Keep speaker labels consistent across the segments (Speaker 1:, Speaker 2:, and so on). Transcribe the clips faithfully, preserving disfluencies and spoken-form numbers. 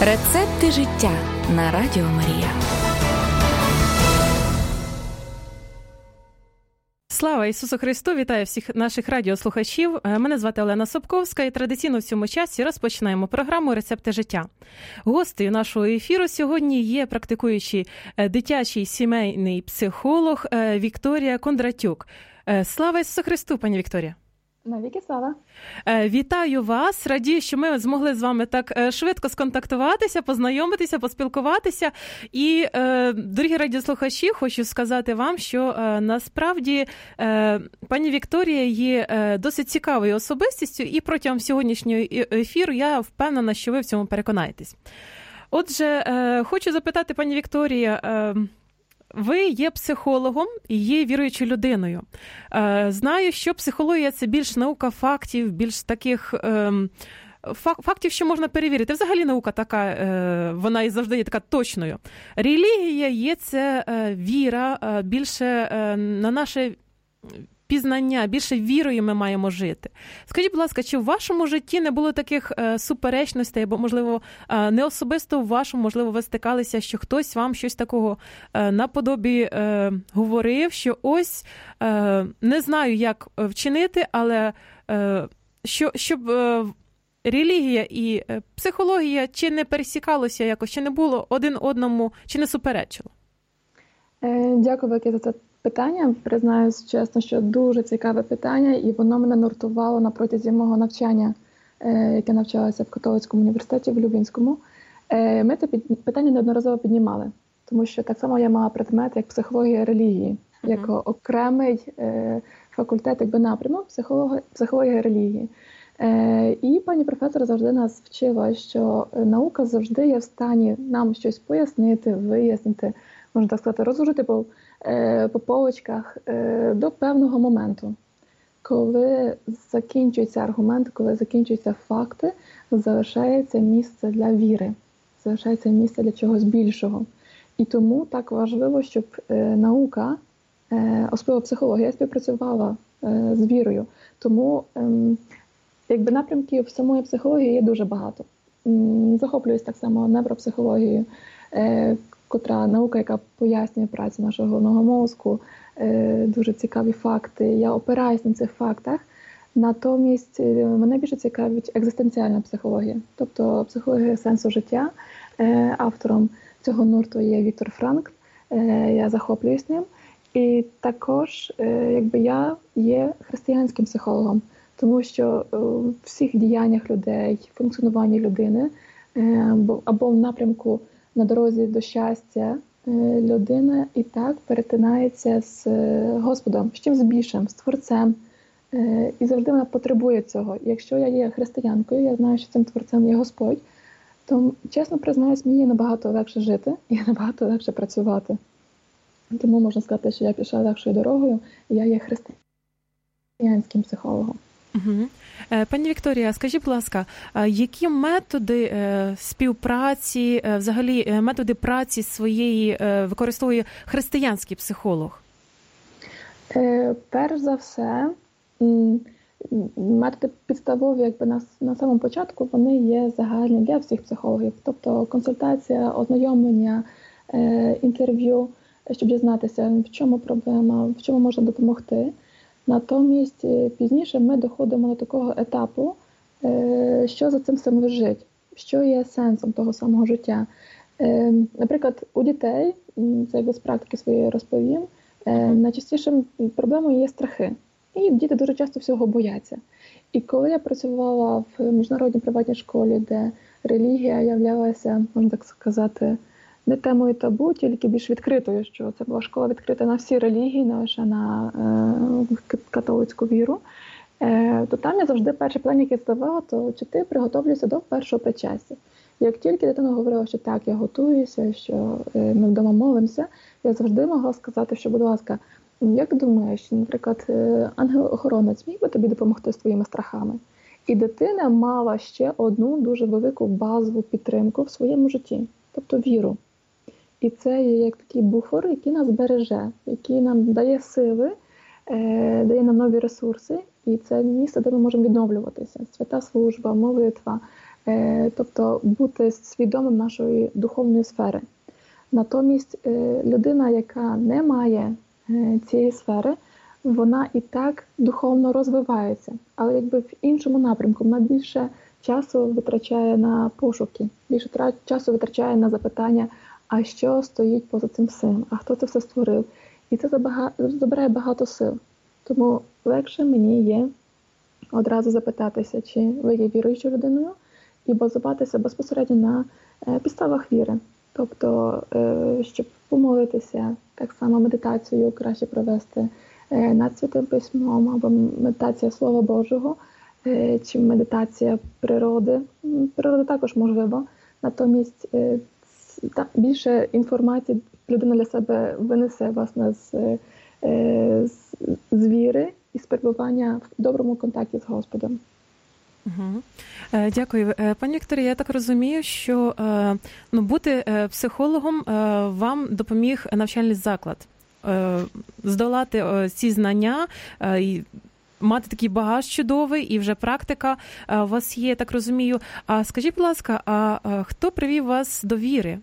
Speaker 1: Рецепти життя на Радіо Марія.
Speaker 2: Слава Ісусу Христу! Вітаю всіх наших радіослухачів. Мене звати Олена Собковська і традиційно в цьому часі розпочинаємо програму «Рецепти життя». Гостею нашого ефіру сьогодні є практикуючий дитячий сімейний психолог Вікторія Кондратюк. Слава Ісусу Христу, пані Вікторія!
Speaker 3: Навіки слава.
Speaker 2: Вітаю вас. Радію, що ми змогли з вами так швидко сконтактуватися, познайомитися, поспілкуватися. І, дорогі радіослухачі, хочу сказати вам, що насправді пані Вікторія є досить цікавою особистістю, і протягом сьогоднішнього ефіру я впевнена, що ви в цьому переконаєтесь. Отже, хочу запитати, пані Вікторія, ви є психологом і є віруючою людиною. Знаю, що психологія – це більш наука фактів, більш таких фактів, що можна перевірити. Взагалі наука така, вона і завжди є така точною. Релігія є це віра, більше на наше пізнання, більше вірою ми маємо жити. Скажіть, будь ласка, чи в вашому житті не було таких е, суперечностей, або, можливо, е, не особисто в вашому, можливо, ви стикалися, що хтось вам щось такого е, наподобі е, говорив, що ось е, не знаю, як вчинити, але е, що, щоб е, релігія і е, психологія чи не пересікалося якось, чи не було один одному, чи не суперечило?
Speaker 3: Е, дякую велике за це питання. Признаюсь чесно, що дуже цікаве питання, і воно мене нуртувало на протязі мого навчання, е, яке навчалася в католицькому університеті в Люблінському. Е, ми це під, питання неодноразово піднімали, тому що так само я мала предмет, як психологія релігії, uh-huh. як окремий е, факультет, якби напрямок психологія, психологія релігії. Е, і пані професор завжди нас вчила, що наука завжди є в стані нам щось пояснити, вияснити, можна так сказати, розложити по, е, по полочках е, до певного моменту. Коли закінчуються аргументи, коли закінчуються факти, залишається місце для віри, залишається місце для чогось більшого. І тому так важливо, щоб е, наука, е, особливо психологія, співпрацювала е, з вірою. Тому е, якби напрямків самої психології є дуже багато. Захоплююсь так само невропсихологією, е, котра наука, яка пояснює працю нашого головного мозку, е, дуже цікаві факти. Я опираюсь на цих фактах. Натомість мене більше цікавить екзистенціальна психологія, тобто психологія сенсу життя. Е, автором цього нурту є Віктор Франкл, е, я захоплююсь ним. І також е, якби я є християнським психологом, тому що е, в всіх діяннях людей, функціонуванні людини е, або в напрямку на дорозі до щастя людина і так перетинається з Господом, з чимось більшим, з Творцем. І завжди вона потребує цього. Якщо я є християнкою, я знаю, що цим Творцем є Господь, то, чесно признаюсь, мені набагато легше жити і набагато легше працювати. Тому можна сказати, що я пішла легшою дорогою, і я є християнським психологом.
Speaker 2: Угу. Пані Вікторія, скажіть, будь ласка, які методи співпраці, взагалі методи праці своєї використовує християнський психолог?
Speaker 3: Перш за все, методи підставові, якби на, на самому початку, вони є загальні для всіх психологів. Тобто консультація, ознайомлення, інтерв'ю, щоб дізнатися, в чому проблема, в чому можна допомогти. Натомість пізніше ми доходимо до такого етапу, що за цим всім лежить, що є сенсом того самого життя. Наприклад, у дітей, це якби з практики своєї розповім, найчастішим проблемою є страхи. І діти дуже часто всього бояться. І коли я працювала в міжнародній приватній школі, де релігія являлася, можна так сказати, не темою табу, тільки більш відкритою, що це була школа відкрита на всі релігії, не лише на е, католицьку віру, е, то там я завжди перше питання, яке задавала, то чи ти приготовлюєшся до першого причастя. Як тільки дитина говорила, що так, я готуюся, що е, ми вдома молимося, я завжди могла сказати, що, будь ласка, як думаєш, наприклад, ангел-охоронець міг би тобі допомогти з твоїми страхами? І дитина мала ще одну дуже велику базову підтримку в своєму житті, тобто віру. І це є як такий буфер, який нас береже, який нам дає сили, е, дає нам нові ресурси. І це місце, де ми можемо відновлюватися. Свята служба, молитва, тобто бути свідомим нашої духовної сфери. Натомість людина, яка не має цієї сфери, вона і так духовно розвивається, але якби в іншому напрямку. Вона більше часу витрачає на пошуки, більше часу витрачає на запитання, а що стоїть поза цим всім, а хто це все створив. І це забирає багато сил. Тому легше мені є одразу запитатися, чи ви є віруючою людиною, і базуватися безпосередньо на підставах віри. Тобто, щоб помолитися, так само медитацію краще провести над Святим Письмом, або медитація Слова Божого, чи медитація природи. Природа також можливо, натомість більше інформації людина для себе винесе, власне, з, з, з віри і з перебування в доброму контакті з Господом.
Speaker 2: Угу. Дякую. Пані Вікторія, я так розумію, що ну, бути психологом вам допоміг навчальний заклад. Здолати ці знання, мати такий багаж чудовий і вже практика у вас є, я так розумію. А скажіть, будь ласка, а хто привів вас до віри?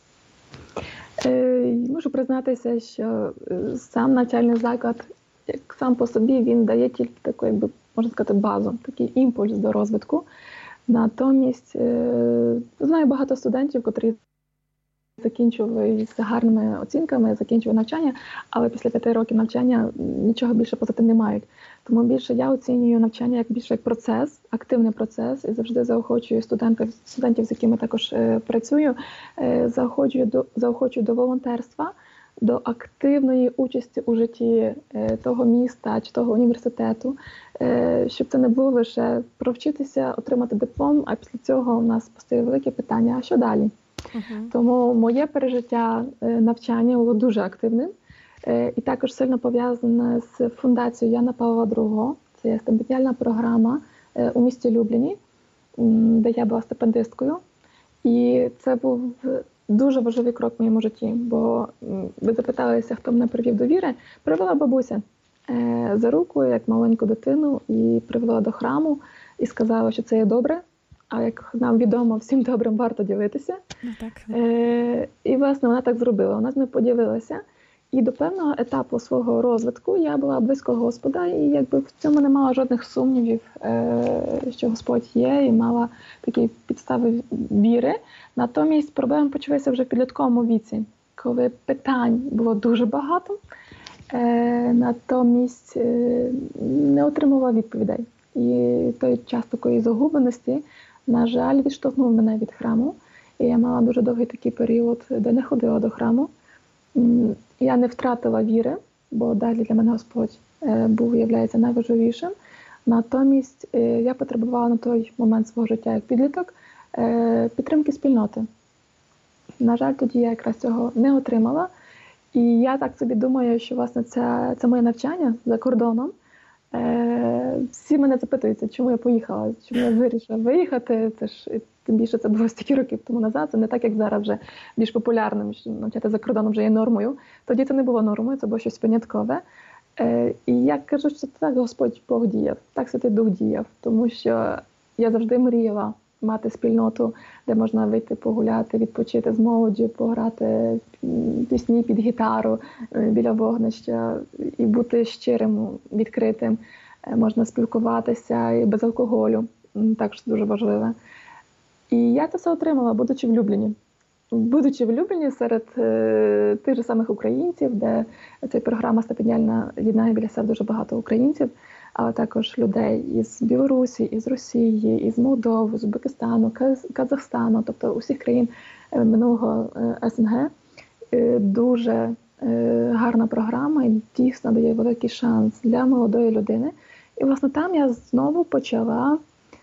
Speaker 3: Можу признатися, що сам навчальний заклад, як сам по собі, він дає тільки таку, якби, можна сказати, базу, такий імпульс до розвитку. Натомість знаю багато студентів, котрі закінчували з гарними оцінками, закінчували навчання, але після п'яти років навчання нічого більше поза тим не мають. Тому більше я оцінюю навчання як більше як процес, активний процес, і завжди заохочую студентів, студентів, з якими також е, працюю, е, заохочую до, заохочую до волонтерства, до активної участі у житті е, того міста чи того університету, е, щоб це не було лише провчитися, отримати диплом, а після цього у нас постає велике питання, а що далі? Uh-huh. Тому моє пережиття навчання було дуже активним і також сильно пов'язане з фундацією Яна Павла другого. Це є стипендіальна програма у місті Любліні, де я була стипендисткою. І це був дуже важливий крок в моєму житті, бо ви запиталися, хто мене привів до віри. Привела бабуся за руку, як маленьку дитину, і привела до храму і сказала, що це є добре. А як нам відомо, всім добрим варто ділитися.
Speaker 2: Ну, так.
Speaker 3: Е, і, власне, вона так зробила. Вона з мною поділилася. І до певного етапу свого розвитку я була близько Господа, і якби в цьому не мала жодних сумнівів, е, що Господь є, і мала такі підстави віри. Натомість проблеми почалися вже в підлітковому віці, коли питань було дуже багато, е, натомість е, не отримувала відповідей. І той час такої загубленості, на жаль, відштовхнув мене від храму. І я мала дуже довгий такий період, де не ходила до храму. Я не втратила віри, бо далі для мене Господь був, виявляється, найважливішим. Натомість я потребувала на той момент свого життя як підліток підтримки спільноти. На жаль, тоді я якраз цього не отримала. І я так собі думаю, що, власне, це, це моє навчання за кордоном. Всі мене запитуються, чому я поїхала, чому я вирішила виїхати. Це ж, тим більше це було стільки років тому назад, це не так, як зараз вже більш популярним, що навчати за кордоном вже є нормою. Тоді це не було нормою, це було щось виняткове. І я кажу, що так Господь Бог діяв, так Святий Дух діяв, тому що я завжди мріяла мати спільноту, де можна вийти погуляти, відпочити з молоддю, пограти пісні під гітару біля вогнища і бути щирим, відкритим. Можна спілкуватися і без алкоголю, також дуже важливе. І я це все отримала, будучи в Любліні. Будучи в Любліні серед е, тих же самих українців, де ця програма стипендіальна єднає біля себе дуже багато українців, але також людей із Білорусі, із Росії, із Молдови, з Узбекистану, Каз, Казахстану, тобто усіх країн минулого е, СНГ. Е, дуже е, гарна програма і дійсно дає великий шанс для молодої людини. І, власне, там я знову почала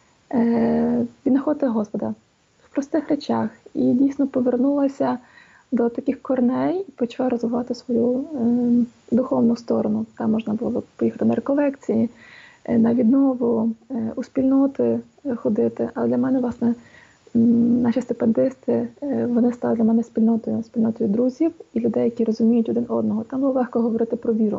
Speaker 3: е, віднаходити Господа в простих речах. І дійсно повернулася до таких корней і почала розвивати свою е, духовну сторону. Там можна було поїхати на реколекції, е, на віднову, е, у спільноти ходити. А для мене, власне, наші стипендисти, е, вони стали для мене спільнотою, спільнотою друзів і людей, які розуміють один одного. Там було легко говорити про віру.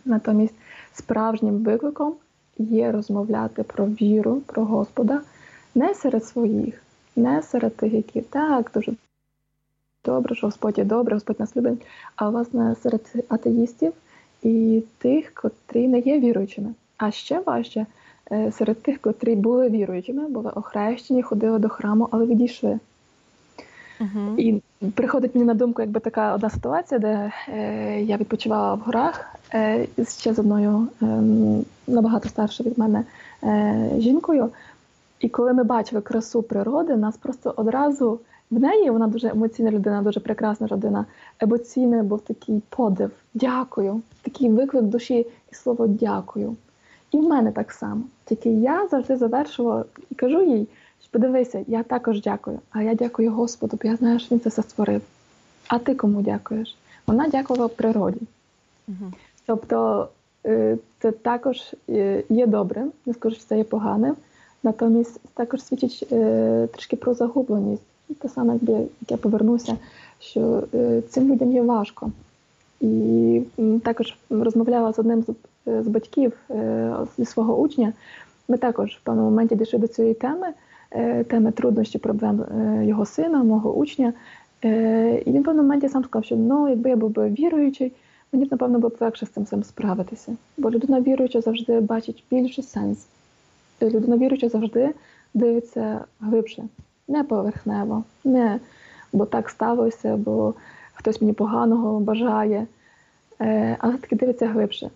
Speaker 3: Натомість справжнім викликом є розмовляти про віру, про Господа Не серед своїх, не серед тих, які так, дуже добре, що Господь є добре, Господь нас любить, а власне серед атеїстів і тих, котрі не є віруючими. А ще важче серед тих, котрі були віруючими, були охрещені, ходили до храму, але відійшли. Uh-huh. І приходить мені на думку якби така одна ситуація, де е, я відпочивала в горах е, ще з одною е, набагато старшою від мене е, жінкою. І коли ми бачили красу природи, нас просто одразу в неї, вона дуже емоційна людина, дуже прекрасна людина, емоційний був такий подив, дякую, такий виклик душі і слово дякую. І в мене так само. Тільки я завжди завершувала і кажу їй, подивися, я також дякую, а я дякую Господу, бо я знаю, що Він це все створив. А ти кому дякуєш? Вона дякувала природі. Угу. Тобто це також є добре, не скажу, що це є погане, натомість також свідчить трішки про загубленість. Те саме, якби як я повернуся, що цим людям є важко. І також розмовляла з одним з батьків, зі свого учня. Ми також в певному моменті дійшли до цієї теми, теми труднощів, проблем його сина, мого учня. І він в певному моменті сам сказав, що ну, якби я був би віруючий, мені б, напевно, було б легше з цим всім справитися. Бо людина віруюча завжди бачить більше сенс. Людина віруюча завжди дивиться глибше, не поверхнево, не бо так сталося, бо хтось мені поганого бажає, але таки дивиться глибше.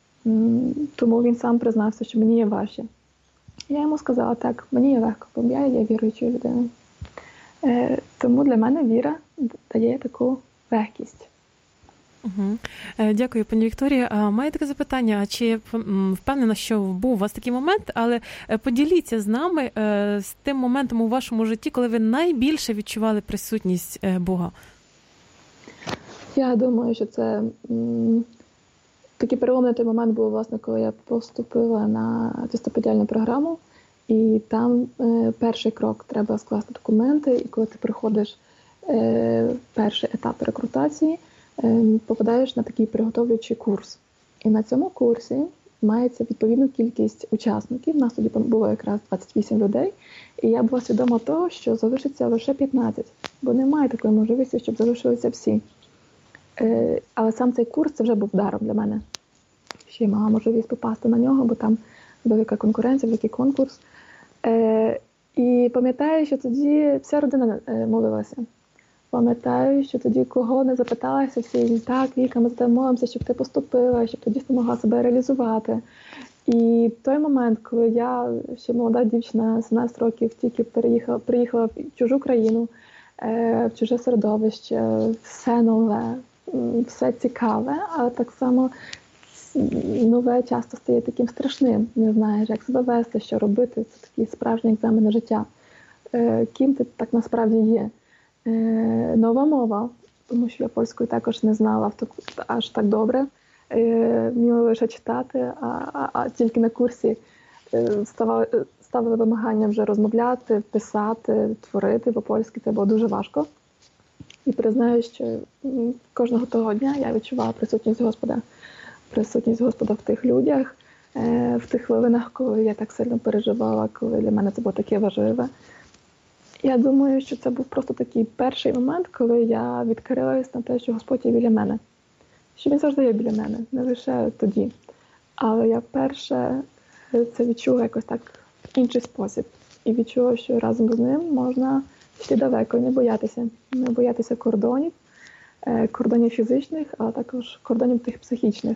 Speaker 3: Тому він сам признався, що мені є важче. Я йому сказала, так, мені є легко, бо я є віруючою людиною. Тому для мене віра дає таку легкість.
Speaker 2: Угу. Дякую, пані Вікторія. Маю таке запитання, а чи впевнена, що був у вас такий момент, але поділіться з нами з тим моментом у вашому житті, коли ви найбільше відчували присутність Бога?
Speaker 3: Я думаю, що це м, такий переломний той момент був, власне, коли я поступила на тестоподіальну програму, і там е, перший крок, треба скласти документи, і коли ти приходиш е, перший етап рекрутації, е, попадаєш на такий підготовлюючий курс. І на цьому курсі мається відповідну кількість учасників, нас тоді було якраз двадцять вісім людей, і я була свідома того, що залишиться лише п'ятнадцять, бо немає такої можливості, щоб залишилися всі. Але сам цей курс це вже був даром для мене. Ще й мала можливість попасти на нього, бо там велика конкуренція, великий конкурс. І пам'ятаю, що тоді вся родина молилася. Пам'ятаю, що тоді кого не запиталася, всі так, Віка, ми за тебе молимося, щоб ти поступила, щоб тоді ти могла себе реалізувати. І той момент, коли я, ще молода дівчина, сімнадцять років, тільки переїхала, приїхала в чужу країну, в чуже середовище, все нове, все цікаве, але так само нове часто стає таким страшним. Не знаєш, як себе вести, що робити. Це такий справжній екзамен на життя. Ким ти так насправді є? Нова мова, тому що я польською також не знала аж так добре. Вміла лише читати, а, а, а тільки на курсі ставали, ставили вимагання вже розмовляти, писати, творити, бо польськи це було дуже важко. І признаю, що кожного того дня я відчувала присутність Господа. Присутність Господа в тих людях, в тих хвилинах, коли я так сильно переживала, коли для мене це було таке важливе. Я думаю, що це був просто такий перший момент, коли я відкрилась на те, що Господь є біля мене. Що Він завжди є біля мене, не лише тоді. Але я вперше це відчула якось так в інший спосіб. І відчула, що разом з ним можна йти далеко і не боятися. Не боятися кордонів, кордонів фізичних, а також кордонів тих психічних.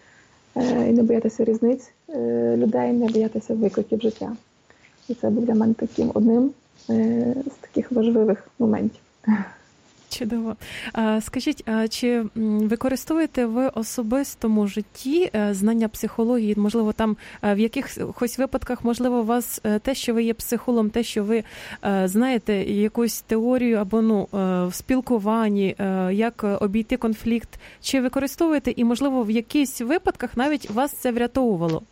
Speaker 3: І не боятися різниць людей, не боятися викликів життя. І це був для мене таким одним з таких важливих моментів.
Speaker 2: Чудово. Скажіть, а чи використовуєте ви в особистому житті знання психології? Можливо, там в якихось випадках, можливо, у вас те, що ви є психологом, те, що ви знаєте якусь теорію або ну, в спілкуванні, як обійти конфлікт, чи використовуєте і, можливо, в якихось випадках навіть вас це врятовувало?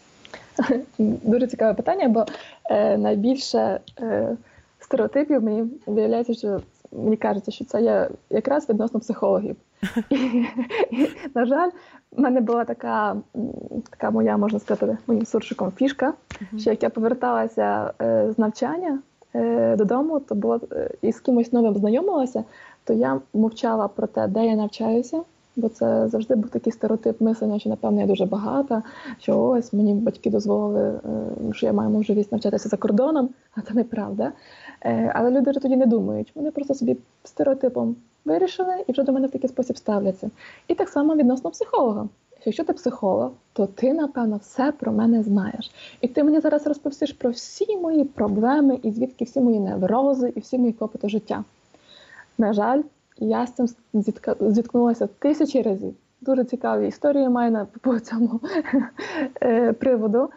Speaker 3: Дуже цікаве питання, бо е, найбільше е, стереотипів мені виявляється, що мені кажеться, що це є якраз відносно психологів. І, і, на жаль, в мене була така, така моя, можна сказати, моїм суршиком фішка, uh-huh. що як я поверталася е, з навчання е, додому, то було, е, і з кимось новим знайомилася, то я мовчала про те, де я навчаюся, бо це завжди був такий стереотип мислення, що, напевно, я дуже багата, що ось мені батьки дозволили, е, що я маю можливість навчатися за кордоном, а це неправда. Е, але люди вже тоді не думають, вони просто собі стереотипом вирішили і вже до мене в такий спосіб ставляться. І так само відносно психолога. Якщо ти психолог, то ти, напевно, все про мене знаєш. І ти мені зараз розповісиш про всі мої проблеми, і звідки всі мої неврози, і всі мої клопоти життя. На жаль, я з цим зітка... зіткнулася тисячі разів. Дуже цікаві історії маю на по цьому приводу.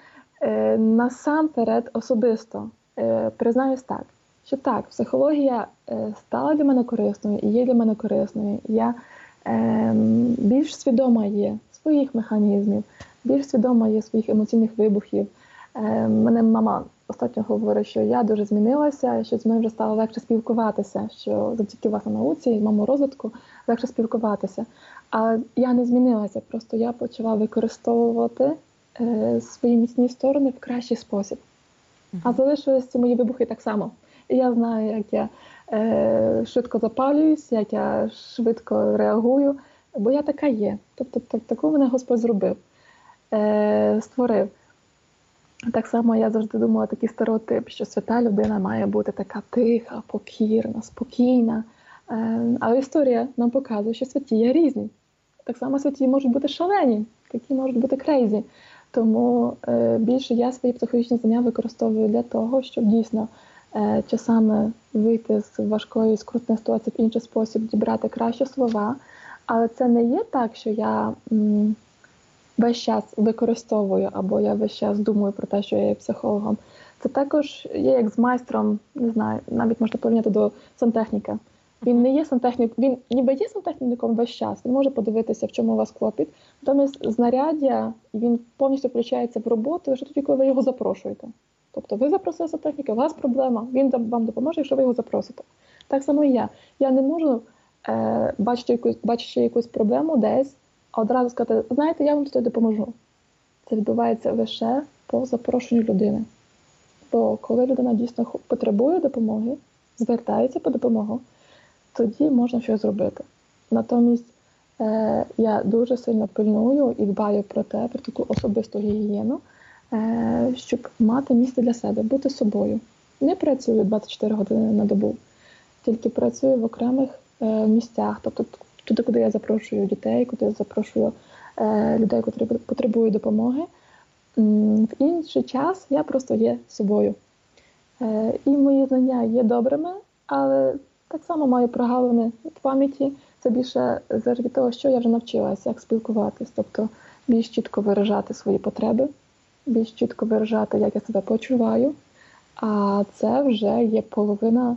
Speaker 3: Насамперед, особисто, признаюсь так, що так, психологія стала для мене корисною і є для мене корисною. Я е, більш свідома є своїх механізмів, більш свідома є своїх емоційних вибухів. Е, мене мама остатньо говорить, що я дуже змінилася, що з мною вже стало легше спілкуватися, що завдяки власне науці і моєму розвитку легше спілкуватися. А я не змінилася, просто я почала використовувати е, свої міцні сторони в кращий спосіб. А залишились ці мої вибухи так само. І я знаю, як я е, швидко запалююсь, як я швидко реагую, бо я така є. Тобто так, таку мене Господь зробив, е, створив. Так само я завжди думала такий стереотип, що свята людина має бути така тиха, покірна, спокійна. Е, але історія нам показує, що святі є різні. Так само святі можуть бути шалені, такі можуть бути крейзі. Тому е, більше я свої психологічні знання використовую для того, щоб дійсно е, часами вийти з важкої, скрутної ситуації в інший спосіб, дібрати кращі слова. Але це не є так, що я м, весь час використовую, або я весь час думаю про те, що я є психологом. Це також є як з майстром, не знаю, навіть можна порівняти до сантехніка. Він не є сантехнік, він ніби є сантехніком весь час, він може подивитися, в чому у вас клопіт. Натомість знаряддя, він повністю включається в роботу лише тоді, коли ви його запрошуєте. Тобто ви запросили сантехніка, у вас проблема, він вам допоможе, якщо ви його запросите. Так само і я. Я не можу, е, бачити, якусь, бачити якусь проблему десь, а одразу сказати, знаєте, я вам тут допоможу. Це відбувається лише по запрошенню людини. Бо коли людина дійсно потребує допомоги, звертається по допомогу, тоді можна щось зробити. Натомість е, я дуже сильно пильную і дбаю про те, про таку особисту гігієну, е, щоб мати місце для себе, бути собою. Не працюю двадцять чотири години на добу, тільки працюю в окремих е, місцях, тобто туди, куди я запрошую дітей, куди я запрошую е, людей, які потребують допомоги. В інший час я просто є собою. Е, і мої знання є добрими, але так само маю прогалини в пам'яті. Це більше залежить від того, що я вже навчилася, як спілкуватись. Тобто більш чітко виражати свої потреби, більш чітко виражати, як я себе почуваю. А це вже є половина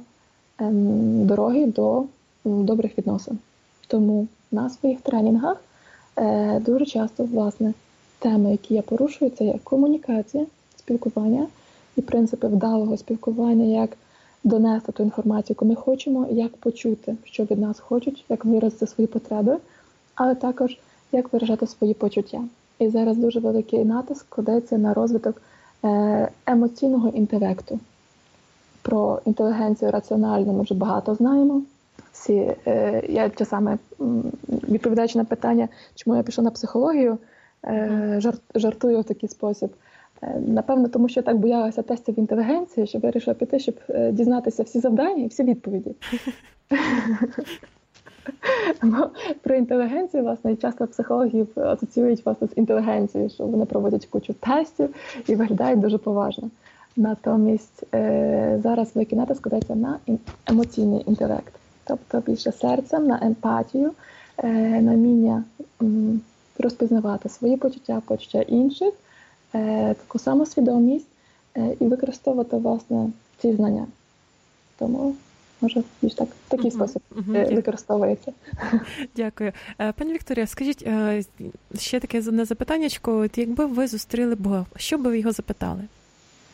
Speaker 3: ем, дороги до ем, добрих відносин. Тому на своїх тренінгах е, дуже часто, власне, теми, які я порушую, це є комунікація, спілкування і принципи вдалого спілкування, як донести ту інформацію, яку ми хочемо, як почути, що від нас хочуть, як виразити свої потреби, але також як виражати свої почуття. І зараз дуже великий натиск кладеться на розвиток емоційного інтелекту. Про інтелігенцію раціональну ми вже багато знаємо. Всі, я часами, відповідаючи на питання, чому я пішла на психологію, жарт, жартую в такий спосіб. Напевно, тому що я так боялася тестів інтелігенції, що вирішила піти, щоб дізнатися всі завдання і всі відповіді. Про інтелігенцію, власне, часто психологів асоціюють власне, з інтелігенцією, що вони проводять кучу тестів і виглядають дуже поважно. Натомість зараз великий натиск складається на емоційний інтелект. Тобто більше серцем, на емпатію, на вміння розпізнавати свої почуття, почуття інших, таку самосвідомість і використовувати, власне, ці знання. Тому, може, більш так, в такий uh-huh. спосіб uh-huh. використовується.
Speaker 2: Дякую. Пані Вікторія, скажіть, ще таке одне запитаннячко. Якби ви зустріли Бога, що би ви його запитали?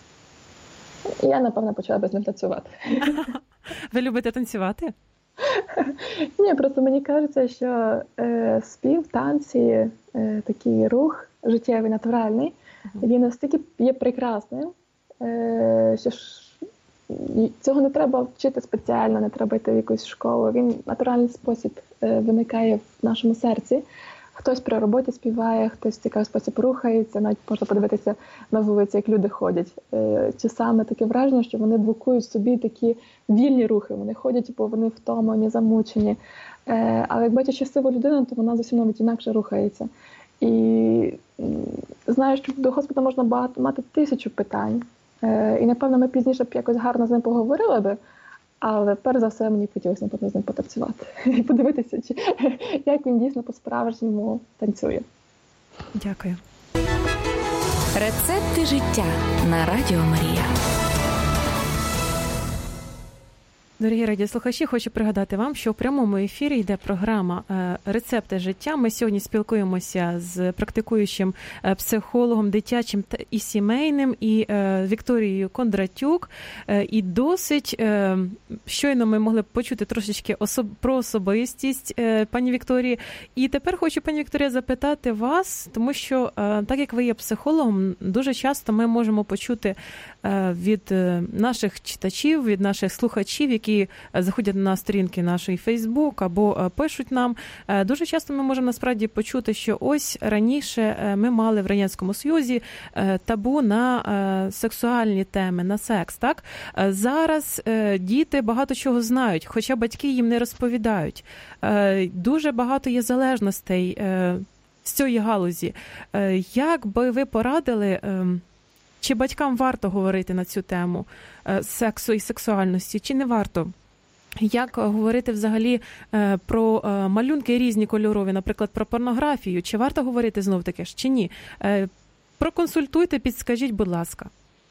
Speaker 3: Я, напевно, почала би з ним танцювати.
Speaker 2: Ви любите танцювати?
Speaker 3: Ні, просто мені кажеться, що е, спів, танці, е, такий рух життєвий, натуральний, uh-huh. він настільки є прекрасним, е, що ж, цього не треба вчити спеціально, не треба йти в якусь школу. Він в натуральний спосіб е, виникає в нашому серці. Хтось при роботі співає, хтось в цікавий спосіб рухається, навіть можна подивитися на вулиці, як люди ходять. Чи саме таке враження, що вони блокують собі такі вільні рухи, вони ходять, бо вони втомлені, замучені. Але як бачиш щасливу людину, то вона зовсім навіть інакше рухається. І знаю, що до Господа можна багато, мати тисячу питань. І, напевно, ми пізніше б якось гарно з ним поговорили би, але перш за все мені хотілося, напевно, з ним потанцювати і подивитися, чи, як він дійсно по-справжньому танцює.
Speaker 2: Дякую.
Speaker 1: Рецепти життя на Радіо Марія.
Speaker 2: Дорогі радіослухачі, хочу пригадати вам, що в прямому ефірі йде програма «Рецепти життя». Ми сьогодні спілкуємося з практикуючим психологом дитячим і сімейним, і Вікторією Кондратюк. І досить щойно ми могли почути трошечки особ... про особистість пані Вікторії. І тепер хочу, пані Вікторія, запитати вас, тому що, так як ви є психологом, дуже часто ми можемо почути від наших читачів, від наших слухачів, які заходять на сторінки нашої Фейсбук або пишуть нам. Дуже часто ми можемо насправді почути, що ось раніше ми мали в Радянському Союзі табу на сексуальні теми, на секс, так? Зараз діти багато чого знають, хоча батьки їм не розповідають. Дуже багато є залежностей з цієї галузі. Як би ви порадили, чи батькам варто говорити на цю тему сексу і сексуальності, чи не варто? Як говорити взагалі про малюнки різні кольорові, наприклад, про порнографію? Чи варто говорити знов-таки ж, чи ні? Проконсультуйте, підскажіть, будь ласка.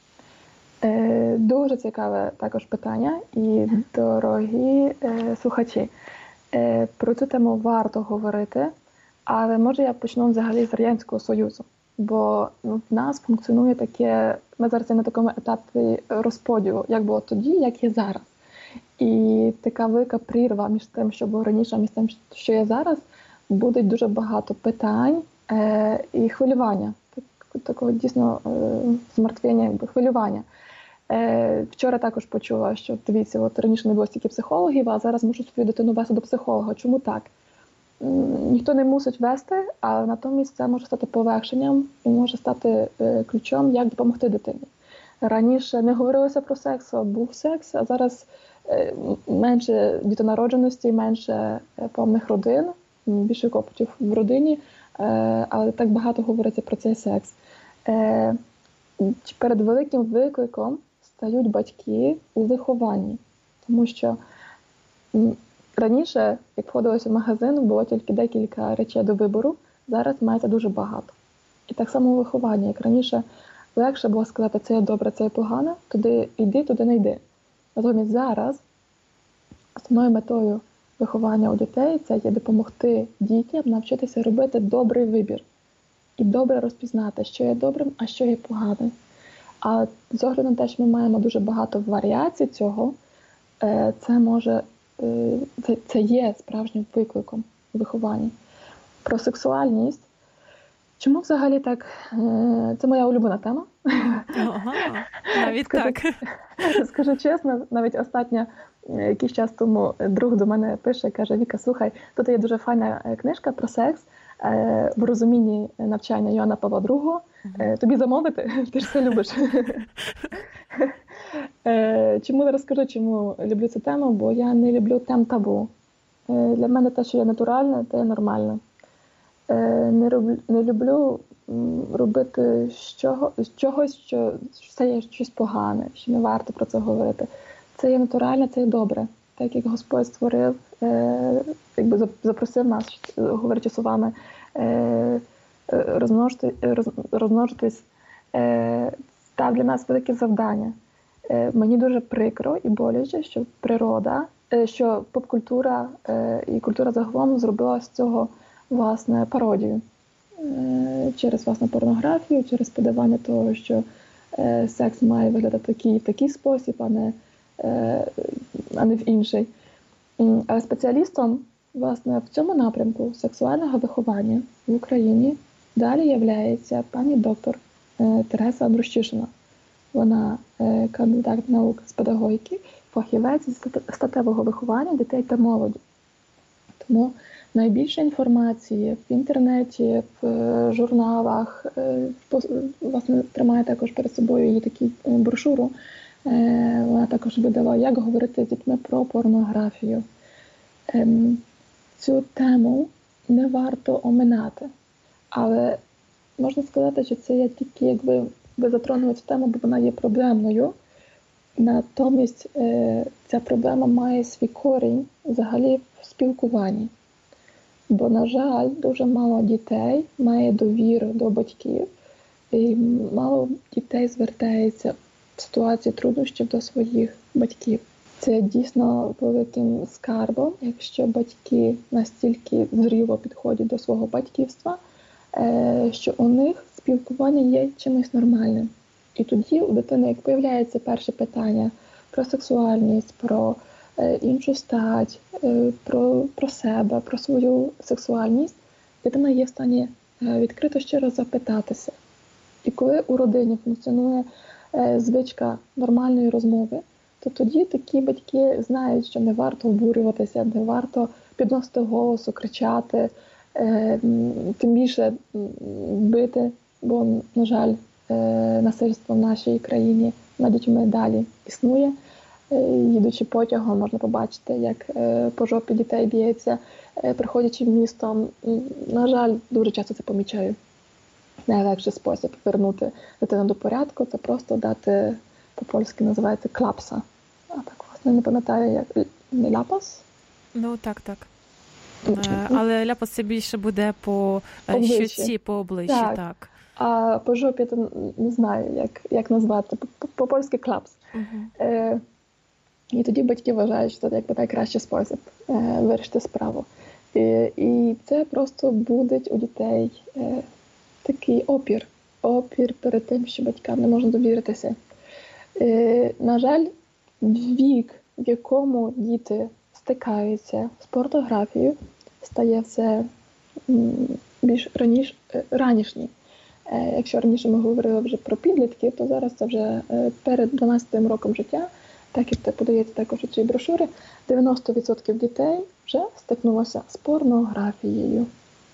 Speaker 3: Дуже цікаве також питання. І, дорогі слухачі, про цю тему варто говорити, але може я почну взагалі з Радянського Союзу. Бо в нас функціонує таке, ми зараз є на такому етапі розподілу, як було тоді, як є зараз. І така велика прірва між тим, що було раніше, між тим, що є зараз, буде дуже багато питань е- і хвилювання. Так, такого дійсно е- змертвіння, якби хвилювання. Е- вчора також почула, що, дивіться, от раніше не було стільки психологів, а зараз мушу свою дитину вести до психолога. Чому так? Ніхто не мусить вести, а натомість це може стати полегшенням і може стати ключом, як допомогти дитині. Раніше не говорилося про секс, а був секс, а зараз менше дітонародженості, менше повних родин, більше клопотів в родині, але так багато говориться про цей секс. Перед великим викликом стають батьки у вихованні, тому що раніше, як входилося в магазин, було тільки декілька речей до вибору, зараз мається дуже багато. І так само виховання, як раніше легше було сказати, це є добре, це є погано, туди йди, туди не йди. Натомість зараз основною метою виховання у дітей це є допомогти дітям навчитися робити добрий вибір. І добре розпізнати, що є добрим, а що є поганим. А з огляду на те, що ми маємо дуже багато варіацій цього, це може Це, це є справжнім викликом у вихованні. Про сексуальність. Чому взагалі так? Це моя улюблена тема.
Speaker 2: Ага, навіть скажу, так.
Speaker 3: Скажу чесно, навіть остання, якийсь час тому друг до мене пише, каже: Віка, слухай, тут є дуже файна книжка про секс в розумінні навчання Йоанна Павла другого. Угу. Тобі замовити? Ти ж все любиш. Чому я розкажу, чому люблю цю тему? Бо я не люблю тем табу. Для мене те, що є натуральне, те є нормальне. Не люблю, не люблю робити з чого, з чогось, що це є щось погане, що не варто про це говорити. Це є натуральне, це є добре. Так як Господь створив, якби запросив нас, говорячи словами, розмножити, розмножитись, став для нас велике завдання. Мені дуже прикро і боляче, що природа, що поп-культура і культура загалом зробила з цього, власне, пародію. Через, власне, порнографію, через подавання того, що секс має виглядати такий, в такий спосіб, а не, а не в інший. Але спеціалістом, власне, в цьому напрямку сексуального виховання в Україні далі являється пані доктор Тереса Андрущишина. Вона кандидат наук з педагогіки, фахівець з статевого виховання дітей та молоді. Тому найбільше інформації в інтернеті, в журналах, власне, тримає також перед собою її таку брошуру. Вона також видала «Як говорити з дітьми про порнографію». Цю тему не варто оминати, але можна сказати, що це є тільки, якби ви затронули цю тему, бо вона є проблемною. Натомість ця проблема має свій корінь взагалі в спілкуванні. Бо, на жаль, дуже мало дітей має довіру до батьків, і мало дітей звертається в ситуації труднощів до своїх батьків. Це дійсно великим скарбом, якщо батьки настільки зріло підходять до свого батьківства, що у них спілкування є чимось нормальним. І тоді у дитини, як появляється перше питання про сексуальність, про іншу стать, про, про себе, про свою сексуальність, дитина є в стані відкрито щиро запитатися. І коли у родині функціонує звичка нормальної розмови, то тоді такі батьки знають, що не варто обурюватися, не варто підносити голосу, кричати, тим більше бити, бо, на жаль, насильство в нашій країні над дітьми далі існує. Їдучи потягом, можна побачити, як по жопі дітей б'ється, приходячи містом. На жаль, дуже часто це помічаю. Найлегший спосіб вернути дитину до порядку – це просто дати, по-польськи називається клапса. А так, власне, не пам'ятаю, як не ляпас?
Speaker 2: Ну, так, так. Але ляпас це більше буде по щоці, по обличчі, так. так.
Speaker 3: А по жопі я не знаю, як, як назвати. По-польськи клапс. Угу. Е, і тоді батьки вважають, що це якби найкращий спосіб е, вирішити справу. І, і це просто будить у дітей е, такий опір. Опір перед тим, що батькам не можна довіритися. Е, на жаль, вік, в якому діти стикаються з порнографією, стає все більш раніш, ранішній. Якщо раніше ми говорили вже про підлітків, то зараз це вже перед дванадцятим роком життя, так як це подається також у цій брошурі, дев'яносто відсотків дітей вже стикнулося з порнографією.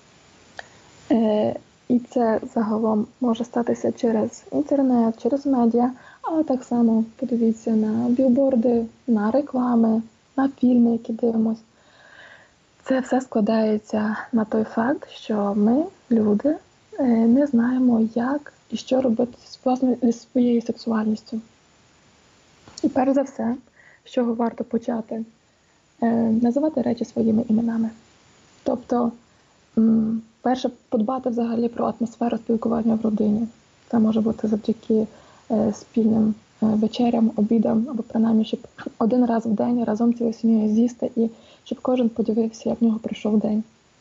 Speaker 3: І це загалом може статися через інтернет, через медіа, але так само подивіться на білборди, на реклами, на фільми, які дивимося. Це все складається на той факт, що ми, люди, не знаємо, як і що робити зі своєю сексуальністю. І перш за все, з чого варто почати, називати речі своїми іменами. Тобто, перше, подбати взагалі про атмосферу спілкування в родині. Це може бути завдяки спільним вечерям, обідам, або принаймні, щоб один раз в день разом цілою сім'єю з'їсти, і щоб кожен подивився, як в нього прийшов день.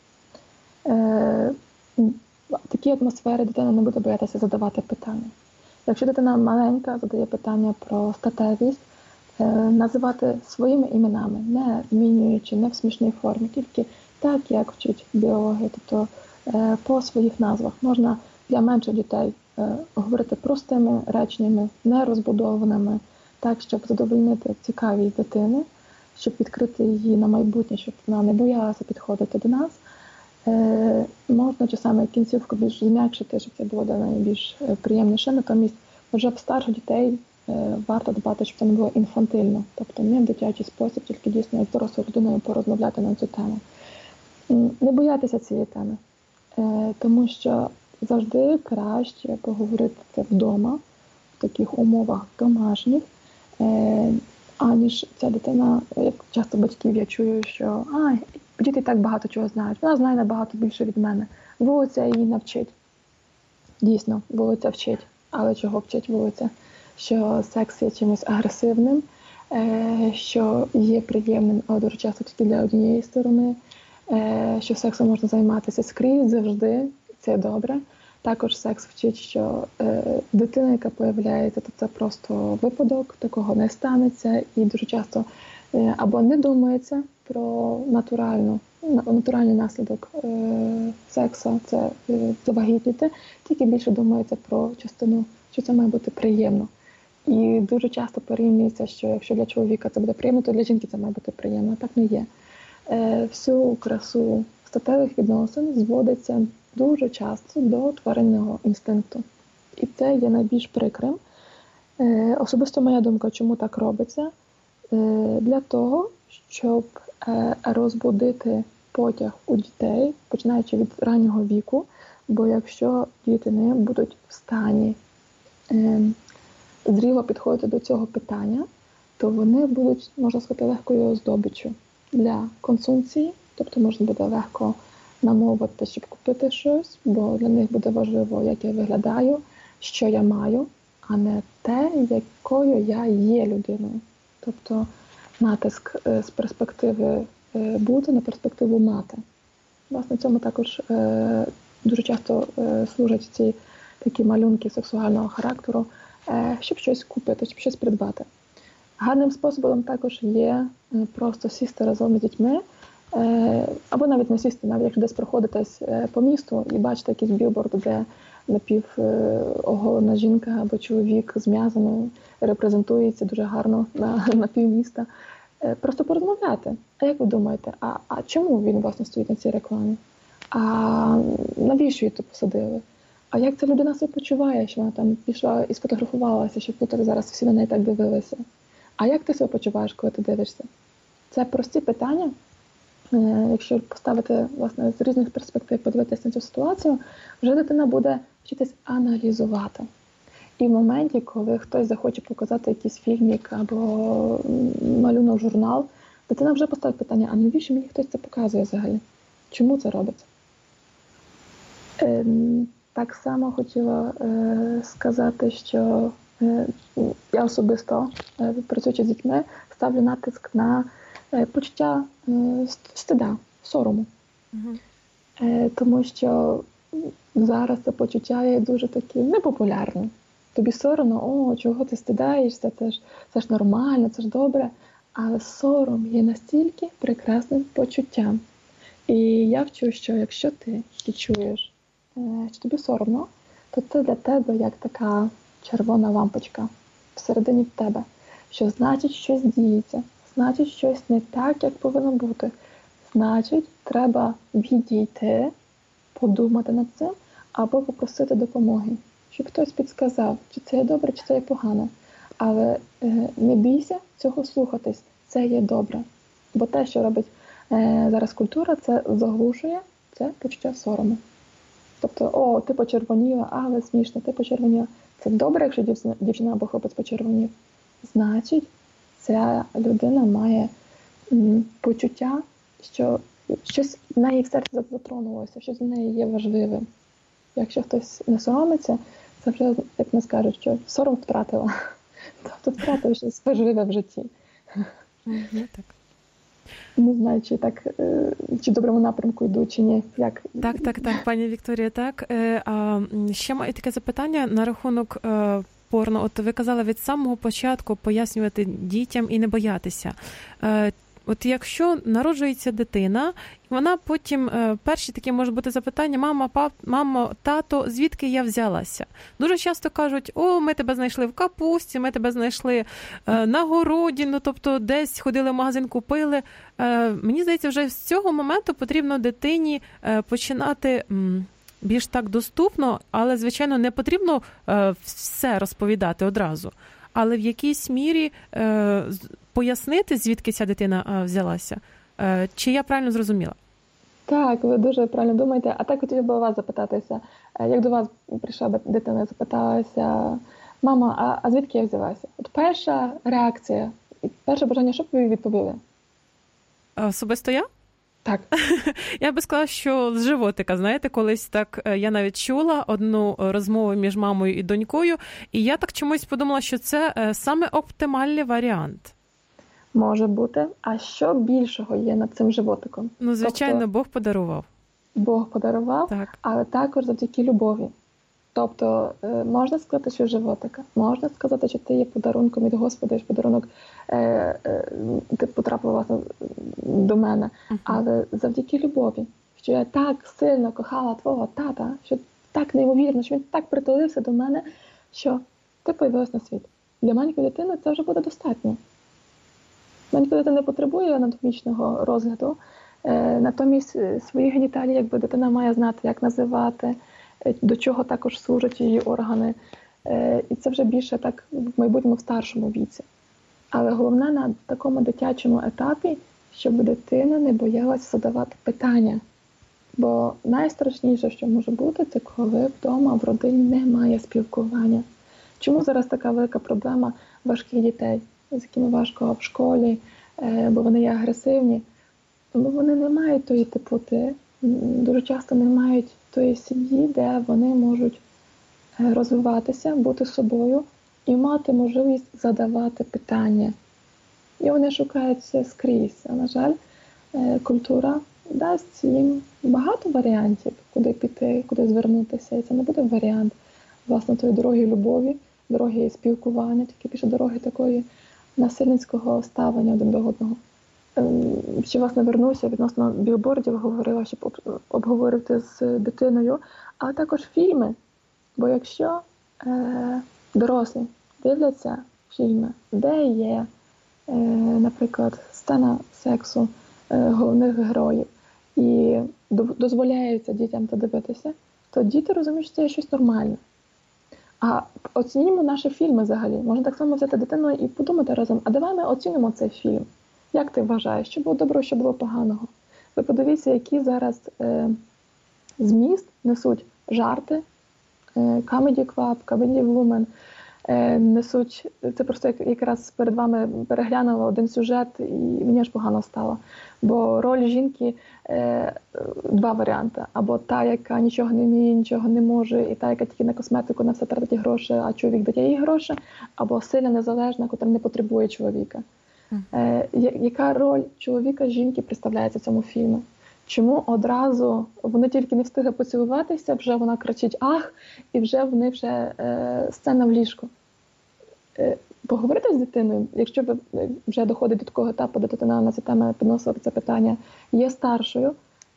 Speaker 3: В такій атмосфері дитина не буде боятися задавати питання. Якщо дитина маленька, задає питання про статевість, називати своїми іменами, не змінюючи, не в смішній формі, тільки так, як вчить біологія, тобто по своїх назвах. Можна для менших дітей говорити простими реченнями, нерозбудованими, так, щоб задовольнити цікавість дитини, щоб відкрити її на майбутнє, щоб вона не боялася підходити до нас. Е, можна часами кінцівку більш зм'якшити, щоб це було для неї більш приємніше. Натомість вже в старших дітей е, варто дбати, щоб це не було інфантильно. Тобто не в дитячий спосіб, тільки дійсно з дорослою людиною порозмовляти на цю тему. Не боятися цієї теми, е, тому що завжди краще поговорити це вдома, в таких умовах домашніх, е, аніж ця дитина, як часто батьків я чую, що «Ай, діти так багато чого знають, вона знає набагато більше від мене, вулиця її навчить». Дійсно, вулиця вчить, але чого вчить вулиця? Що секс є чимось агресивним, е, що є приємним, але дуже часто тільки для однієї сторони, е, що сексом можна займатися скрізь, завжди, це добре. Також секс вчить, що е, дитина, яка появляється, то це просто випадок, такого не станеться. І дуже часто е, або не думається про натуральну, натуральний наслідок е, сексу, це е, завагітніти, тільки більше думається про частину, що це має бути приємно. І дуже часто порівнюється, що якщо для чоловіка це буде приємно, то для жінки це має бути приємно. Так не є. Е, всю красу статевих відносин зводиться дуже часто до тваринного інстинкту. І це є найбільш прикрим. Е, особисто моя думка, чому так робиться? Е, для того, щоб е, розбудити потяг у дітей, починаючи від раннього віку, бо якщо діти не будуть в стані е, зріло підходити до цього питання, то вони будуть, можна сказати, легкою здобиччю для консумпції, тобто можна буде легко намовити, щоб купити щось, бо для них буде важливо, як я виглядаю, що я маю, а не те, якою я є людиною. Тобто натиск з перспективи бути на перспективу мати. Власне, цьому також е, дуже часто е, служать ці такі малюнки сексуального характеру, е, щоб щось купити, щоб щось придбати. Гарним способом також є е, просто сісти разом з дітьми, е, або навіть не сісти, навіть якщо десь проходитесь е, по місту і бачите якийсь білборд, де напівоголена жінка або чоловік з м'язами репрезентується дуже гарно на, на півміста. Просто порозмовляти. А як ви думаєте, а, а чому він, власне, стоїть на цій рекламі? А навіщо її тут посадили? А як ця людина себе почуває, що вона там пішла і сфотографувалася, щоб тут зараз всі на неї так дивилися? А як ти себе почуваєш, коли ти дивишся? Це прості питання. Якщо поставити, власне, з різних перспектив подивитися на цю ситуацію, вже дитина буде вчитись аналізувати. І в моменті, коли хтось захоче показати якийсь фільмік або малюнок журнал, дитина вже поставить питання, а навіщо мені хтось це показує взагалі? Чому це робиться? Е, так само хотіла е, сказати, що е, я особисто, е, працюючи з дітьми, ставлю натиск на е, почуття е, стида, сорому. Угу. Е, тому що зараз це почуття є дуже такі непопулярні. Тобі соромно, о, чого ти стидаєшся, це ж, це ж нормально, це ж добре. Але сором є настільки прекрасним почуттям. І я вчу, що якщо ти відчуєш, що тобі соромно, то це для тебе як така червона лампочка всередині в тебе. Що значить, щось діється, значить, щось не так, як повинно бути. Значить, треба відійти, подумати над цим або попросити допомоги. Щоб хтось підсказав, чи це є добре, чи це є погано. Але е, не бійся цього слухатись, це є добре. Бо те, що робить е, зараз культура, це заглушує це почуття сорому. Тобто, о, ти почервоніла, але смішно, ти почервоніла. Це добре, якщо дівчина, дівчина або хлопець почервонів. Значить, ця людина має м, почуття, що щось в неї в серці затронулося, щось в неї є важливим. Якщо хтось не соромиться, це вже, як ми скажуть, що сором втратила. Тобто втратив щось важливе в житті.
Speaker 2: Mm-hmm, так.
Speaker 3: Не знаю, чи так, чи в доброму напрямку йду, чи ні. Як?
Speaker 2: Так, так, так, пані Вікторія, так. А ще маю таке запитання на рахунок порно. От ви казали від самого початку пояснювати дітям і не боятися. От якщо народжується дитина, вона потім, перші такі можуть бути запитання: мама, пап, мамо, тато, звідки я взялася? Дуже часто кажуть: о, ми тебе знайшли в капусті, ми тебе знайшли на городі, ну, тобто десь ходили в магазин, купили. Мені здається, вже з цього моменту потрібно дитині починати більш так доступно, але, звичайно, не потрібно все розповідати одразу. Але в якійсь мірі е, пояснити, звідки ця дитина взялася. Е, чи я правильно зрозуміла?
Speaker 3: Так, ви дуже правильно думаєте. А так хотіла б вас запитатися. Як до вас прийшла дитина, запиталася: мама, а, а звідки я взялася? От перша реакція, перше бажання, що б ви відповіли?
Speaker 2: Особисто я?
Speaker 3: Так.
Speaker 2: Я би сказала, що з животика, знаєте, колись так я навіть чула одну розмову між мамою і донькою, і я так чомусь подумала, що це саме оптимальний варіант.
Speaker 3: Може бути. А що більшого є над цим животиком?
Speaker 2: Ну, звичайно, тобто, Бог подарував.
Speaker 3: Бог подарував, так. Але також завдяки любові. Тобто, можна сказати, що животика. Можна сказати, що ти є подарунком від Господа, що подарунок, е, е, ти потрапила, власне, до мене, але завдяки любові, що я так сильно кохала твого тата, що так неймовірно, що він так притулився до мене, що ти появилась на світ. Для маленької дитини це вже буде достатньо. Маленька дитина не потребує анатомічного розгляду, е, натомість свої геніталії, якби дитина має знати, як називати, е, до чого також служать її органи. Е, і це вже більше так в майбутньому в старшому віці. Але головне на такому дитячому етапі, щоб дитина не боялася задавати питання. Бо найстрашніше, що може бути, це коли вдома в родині немає спілкування. Чому зараз така велика проблема важких дітей, з якими важко в школі, бо вони є агресивні? Бо вони не мають тої теплоти, дуже часто не мають тої сім'ї, де вони можуть розвиватися, бути собою і мати можливість задавати питання. І вони шукають це скрізь. А, на жаль, культура дасть їм багато варіантів, куди піти, куди звернутися. І це не буде варіант, власне, тої дороги любові, дороги спілкування, тільки більше дороги такої насильницького ставлення один до одного. Ще, власне, вернуся відносно білбордів, говорила, щоб обговорити з дитиною, а також фільми. Бо якщо е, дорослі дивляться фільми, де є, е, наприклад, сцена сексу е, головних героїв, і дозволяється дітям це дивитися, то діти розуміють, що це є щось нормальне. А оцінюємо наші фільми взагалі. Можна так само взяти дитину і подумати разом, а давай ми оцінимо цей фільм. Як ти вважаєш, що було доброго, що було поганого? Ви подивіться, які зараз е, зміст несуть жарти, е, Comedy Club, Comedy Woman, е, несуть, це просто як, якраз перед вами переглянула один сюжет, і мені аж погано стало. Бо роль жінки е, два варіанти. Або та, яка нічого не вміє, нічого не може, і та, яка тільки на косметику, на все тратить гроші, а чоловік дає їй гроші, або сильно незалежна, котра не потребує чоловіка. Е, яка роль чоловіка, жінки представляється в цьому фільмі? Чому одразу вони тільки не встигли поцілуватися, вже вона кричить «ах!» і вже вони вже е, сцена в ліжку. Е, поговорити з дитиною, якщо ви вже доходить до такого етапу, де дитина на ці теми підносила це питання, є старшою,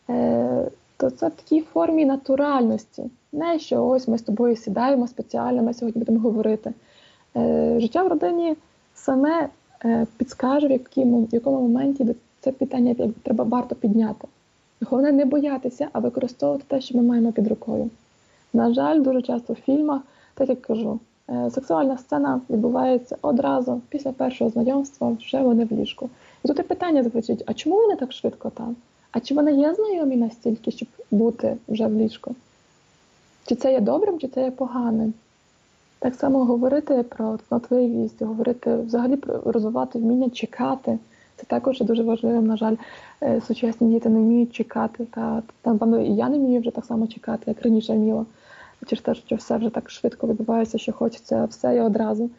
Speaker 3: е, то це в такій формі натуральності. Не що ось ми з тобою сідаємо спеціально, ми сьогодні будемо говорити. Е, життя в родині саме підскаже, в якому, в якому моменті це питання треба варто підняти. Головне не боятися, а використовувати те, що ми маємо під рукою. На жаль, дуже часто в фільмах, так як кажу, сексуальна сцена відбувається одразу, після першого знайомства, вже вони в ліжку. І тут і питання звучить, а чому вони так швидко там? А чи вони є знайомі настільки, щоб бути вже в ліжку? Чи це є добрим, чи це є поганим? Так само говорити про цнотливість, говорити, взагалі розвивати вміння чекати. Це також дуже важливо. На жаль, сучасні діти не вміють чекати. Та, та, напевно, і я не вмію вже так само чекати, як раніше вміла. Через те, що все вже так швидко відбувається, що хочеться все і одразу.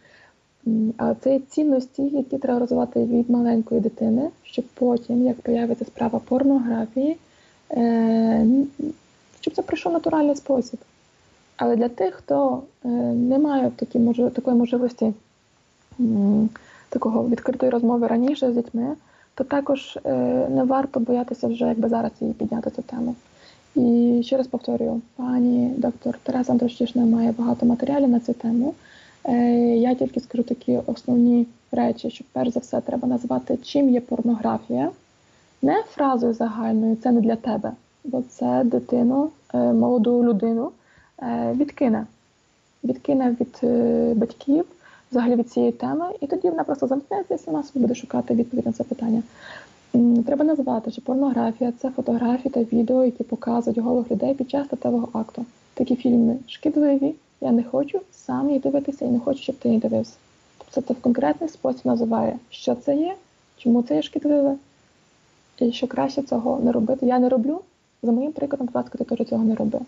Speaker 3: А це є цінності, які треба розвивати від маленької дитини, щоб потім, як появиться справа порнографії, щоб це прийшов натуральний спосіб. Але для тих, хто е, не має такі, може, такої можливості м, такого відкритої розмови раніше з дітьми, то також е, не варто боятися вже, якби зараз її підняти цю тему. І ще раз повторюю, пані доктор Тереза Андрощишина має багато матеріалів на цю тему. Е, я тільки скажу такі основні речі, що перш за все треба назвати, чим є порнографія. Не фразою загальною, це не для тебе, бо це дитину, е, молоду людину, відкине. Відкине від е, батьків, взагалі від цієї теми, і тоді вона просто замкнеться і сама собі буде шукати відповідь на це питання. М, треба назвати, що порнографія – це фотографії та відео, які показують голих людей під час статевого акту. Такі фільми шкідливі, я не хочу сам їх дивитися і не хочу, щоб ти її дивився. Тобто це в конкретний спосіб називає, що це є, чому це є шкідливе, і що краще цього не робити. Я не роблю, за моїм прикладом, будь ласка, ти теж цього не роби.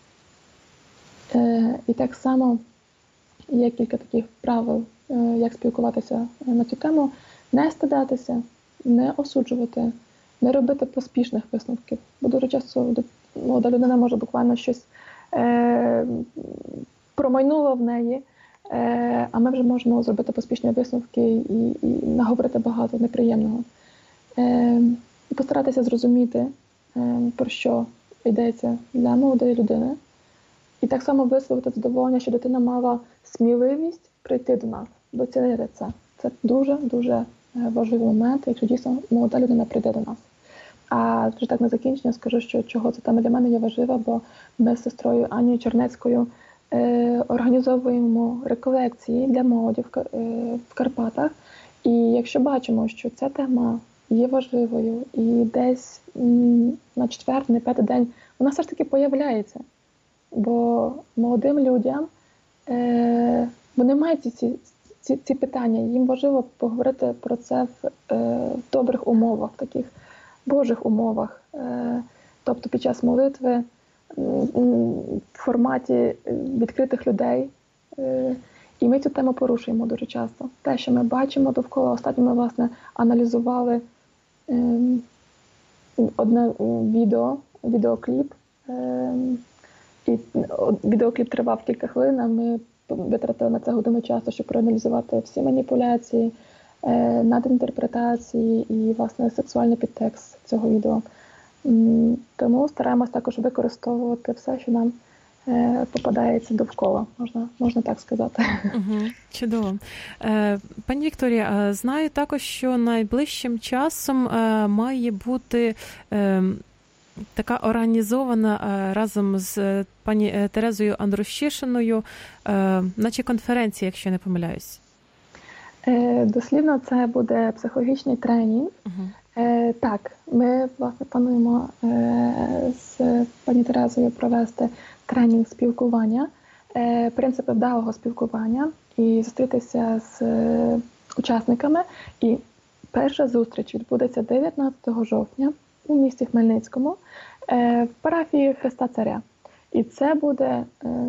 Speaker 3: Е, і так само є кілька таких правил, е, як спілкуватися на цю тему. Не стидатися, не осуджувати, не робити поспішних висновків. Бо дуже часто молода людина може буквально щось е, промайнуло в неї, е, а ми вже можемо зробити поспішні висновки і, і наговорити багато неприємного. Е, і постаратися зрозуміти, про що йдеться для молодої людини. І так само висловити задоволення, що дитина мала сміливість прийти до нас, доцінити це. Це дуже-дуже важливий момент, якщо дійсно молода людина прийде до нас. А вже так на закінчення скажу, що чого ця тема для мене є важлива, бо ми з сестрою Анією Чернецькою е, організовуємо реколекції для молоді в, е, в Карпатах. І якщо бачимо, що ця тема є важливою і десь м, на четвертий, на п'ятий день вона все ж таки появляється. Бо молодим людям е, вони мають ці, ці, ці питання, їм важливо поговорити про це в е, добрих умовах, таких Божих умовах, е, тобто під час молитви, в форматі відкритих людей. Е, і ми цю тему порушуємо дуже часто. Те, що ми бачимо довкола, останньо ми, власне, аналізували е, одне відео, відеокліп, е, і відеокліп тривав кілька хвилин, а ми витратили на це годину часу, щоб проаналізувати всі маніпуляції, надінтерпретації і, власне, сексуальний підтекст цього відео. Тому стараємось також використовувати все, що нам попадається довкола, можна, можна так сказати.
Speaker 2: Угу, чудово. Пані Вікторія, знаю також, що найближчим часом має бути така організована разом з пані Терезою Андрущишиною, наче конференція, якщо не помиляюсь.
Speaker 3: Дослівно це буде психологічний тренінг. Uh-huh. Так, ми, власне, плануємо з пані Терезою провести тренінг спілкування, принципи вдалого спілкування і зустрітися з учасниками. І перша зустріч відбудеться дев'ятнадцятого жовтня у місті Хмельницькому в парафії Христа Царя. І це буде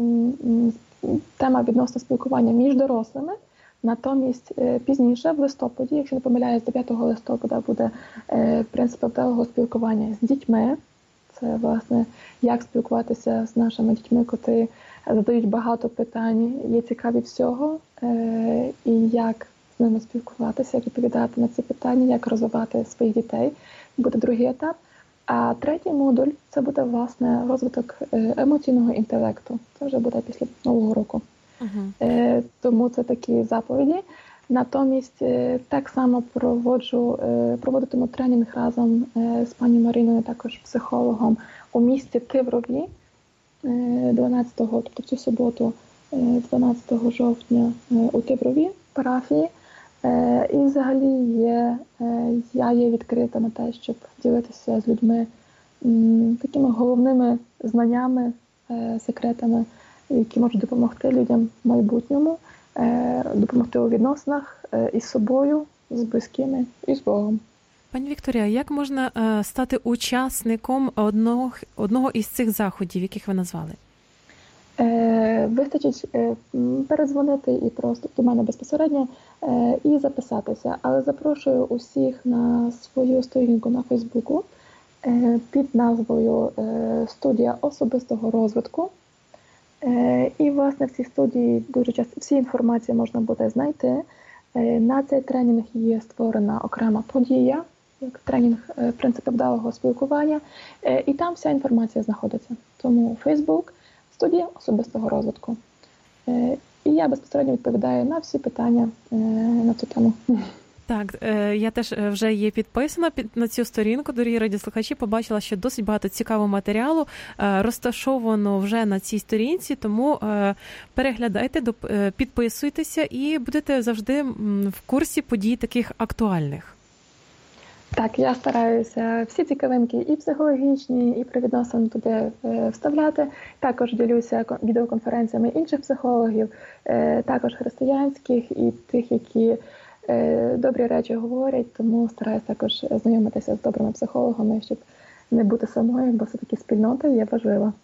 Speaker 3: тема відносно спілкування між дорослими. Натомість пізніше, в листопаді, якщо не помиляюсь, дев'ятого листопада буде принцип вдалого спілкування з дітьми. Це, власне, як спілкуватися з нашими дітьми, котрі задають багато питань, є цікаві всього, і як з ними спілкуватися, як відповідати на ці питання, як розвивати своїх дітей. Буде другий етап. А третій модуль – це буде, власне, розвиток емоційного інтелекту. Це вже буде після Нового року. Uh-huh. Тому це такі заповіді. Натомість так само проводжу, проводитиму тренінг разом з пані Мариною, також психологом, у місті Тиврові дванадцятого, тобто цю суботу, дванадцятого жовтня у Тиврові, парафії. І взагалі є, я є відкрита на те, щоб ділитися з людьми такими головними знаннями, секретами, які можуть допомогти людям в майбутньому, допомогти у відносинах із собою, з близькими і з Богом.
Speaker 2: Пані Вікторія, як можна стати учасником одного, одного із цих заходів, яких ви назвали?
Speaker 3: Вистачить передзвонити і просто до мене безпосередньо і записатися. Але запрошую усіх на свою сторінку на Фейсбуку під назвою «Студія особистого розвитку». І, власне, в цій студії дуже часто всі інформації можна буде знайти. На цей тренінг є створена окрема подія, як тренінг «Принципи вдалого спілкування», і там вся інформація знаходиться. Тому Фейсбук, студія особистого розвитку. І я безпосередньо відповідаю на всі питання на цю тему.
Speaker 2: Так, я теж вже є підписана на цю сторінку, дорогі радіослухачі, побачила, що досить багато цікавого матеріалу розташовано вже на цій сторінці, тому переглядайте, підписуйтеся і будете завжди в курсі подій таких актуальних.
Speaker 3: Так, я стараюся всі цікавинки і психологічні, і про відносини туди вставляти. Також ділюся відеоконференціями інших психологів, також християнських і тих, які добрі речі говорять, тому стараюся також знайомитися з добрими психологами, щоб не бути самою, бо все-таки спільнота є важлива.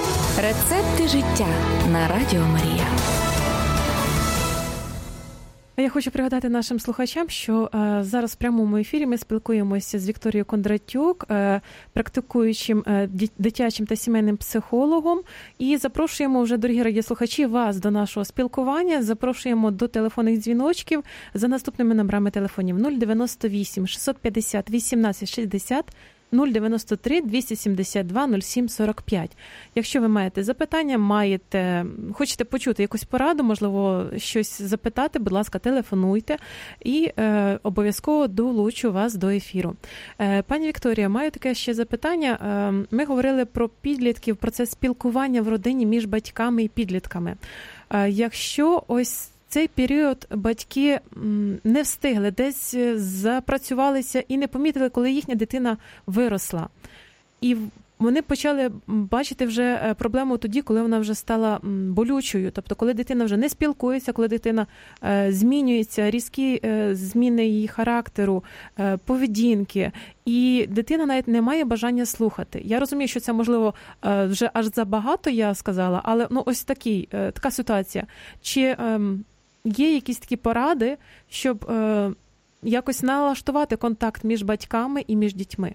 Speaker 1: Рецепти життя на Радіо Марія.
Speaker 2: Я хочу пригадати нашим слухачам, що е, зараз в прямому ефірі ми спілкуємося з Вікторією Кондратюк, е, практикуючим е, дитячим та сімейним психологом, і запрошуємо вже, дорогі радіослухачі, вас до нашого спілкування, запрошуємо до телефонних дзвіночків за наступними номерами телефонів нуль дев'яносто вісім шістсот п'ятдесят вісімнадцять шістдесят, нуль дев'яносто три двісті сімдесят два нуль сім сорок п'ять. Якщо ви маєте запитання, маєте, хочете почути якусь пораду, можливо, щось запитати, будь ласка, телефонуйте і е, обов'язково долучу вас до ефіру. Е, пані Вікторія, маю таке ще запитання. Е, ми говорили про підлітків, про це спілкування в родині між батьками і підлітками. Е, якщо ось цей період батьки не встигли, десь запрацювалися і не помітили, коли їхня дитина виросла. І вони почали бачити вже проблему тоді, коли вона вже стала болючою. Тобто, коли дитина вже не спілкується, коли дитина змінюється, різкі зміни її характеру, поведінки, і дитина навіть не має бажання слухати. Я розумію, що це, можливо, вже аж забагато я сказала, але ну, ось такий, така ситуація. Чи є якісь такі поради, щоб е, якось налаштувати контакт між батьками і між дітьми?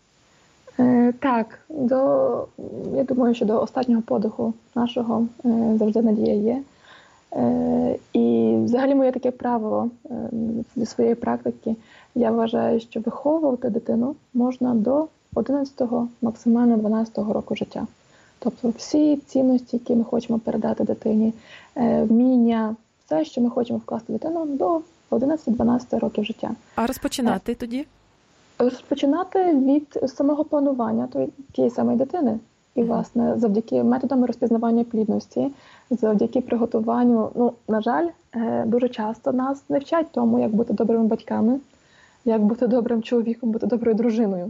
Speaker 3: Е, так, до, я думаю, що до останнього подиху нашого е, завжди надія є. Е, і взагалі моє таке правило е, зі своєї практики. Я вважаю, що виховувати дитину можна до одинадцятого, максимально дванадцятого року життя. Тобто всі цінності, які ми хочемо передати дитині, е, вміння, все, що ми хочемо вкласти в дитину до одинадцяти-дванадцяти років життя.
Speaker 2: А розпочинати тоді?
Speaker 3: Розпочинати від самого планування тієї самої дитини. І, власне, завдяки методам розпізнавання плідності, завдяки приготуванню, ну, на жаль, дуже часто нас не вчать тому, як бути добрими батьками, як бути добрим чоловіком, бути доброю дружиною.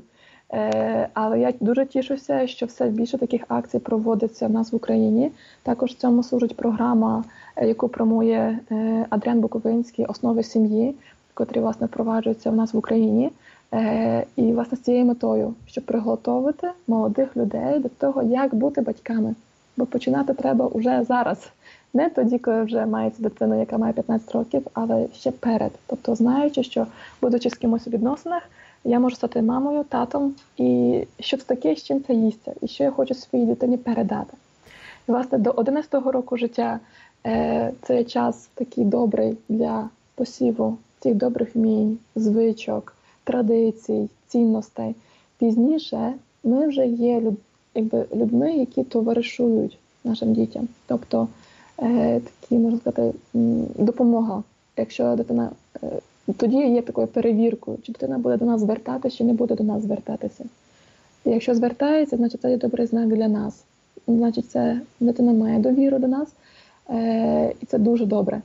Speaker 3: Але я дуже тішуся, що все більше таких акцій проводиться в нас в Україні. Також в цьому служить програма, яку промує Адріан Буковинський «Основи сім'ї», котрі, власне, впроваджуються в нас в Україні. І, власне, з цією метою, щоб приготувати молодих людей до того, як бути батьками. Бо починати треба вже зараз. Не тоді, коли вже мається дитина, яка має п'ятнадцять років, але ще перед. Тобто, знаючи, що, будучи з кимось у відносинах, я можу стати мамою, татом, і що це таке, з чим це їсться, і що я хочу своїй дитині передати. І, власне, до одинадцятого року життя е, це час такий добрий для посіву цих добрих вмінь, звичок, традицій, цінностей. Пізніше ми вже є люд, якби, людьми, які товаришують нашим дітям. Тобто, е, такі, можна сказати, допомога. Якщо дитина... Е, тоді є такою перевіркою, чи дитина буде до нас звертатися, чи не буде до нас звертатися. І якщо звертається, значить це є добрий знак для нас. Значить, це дитина має довіру до нас, е, і це дуже добре.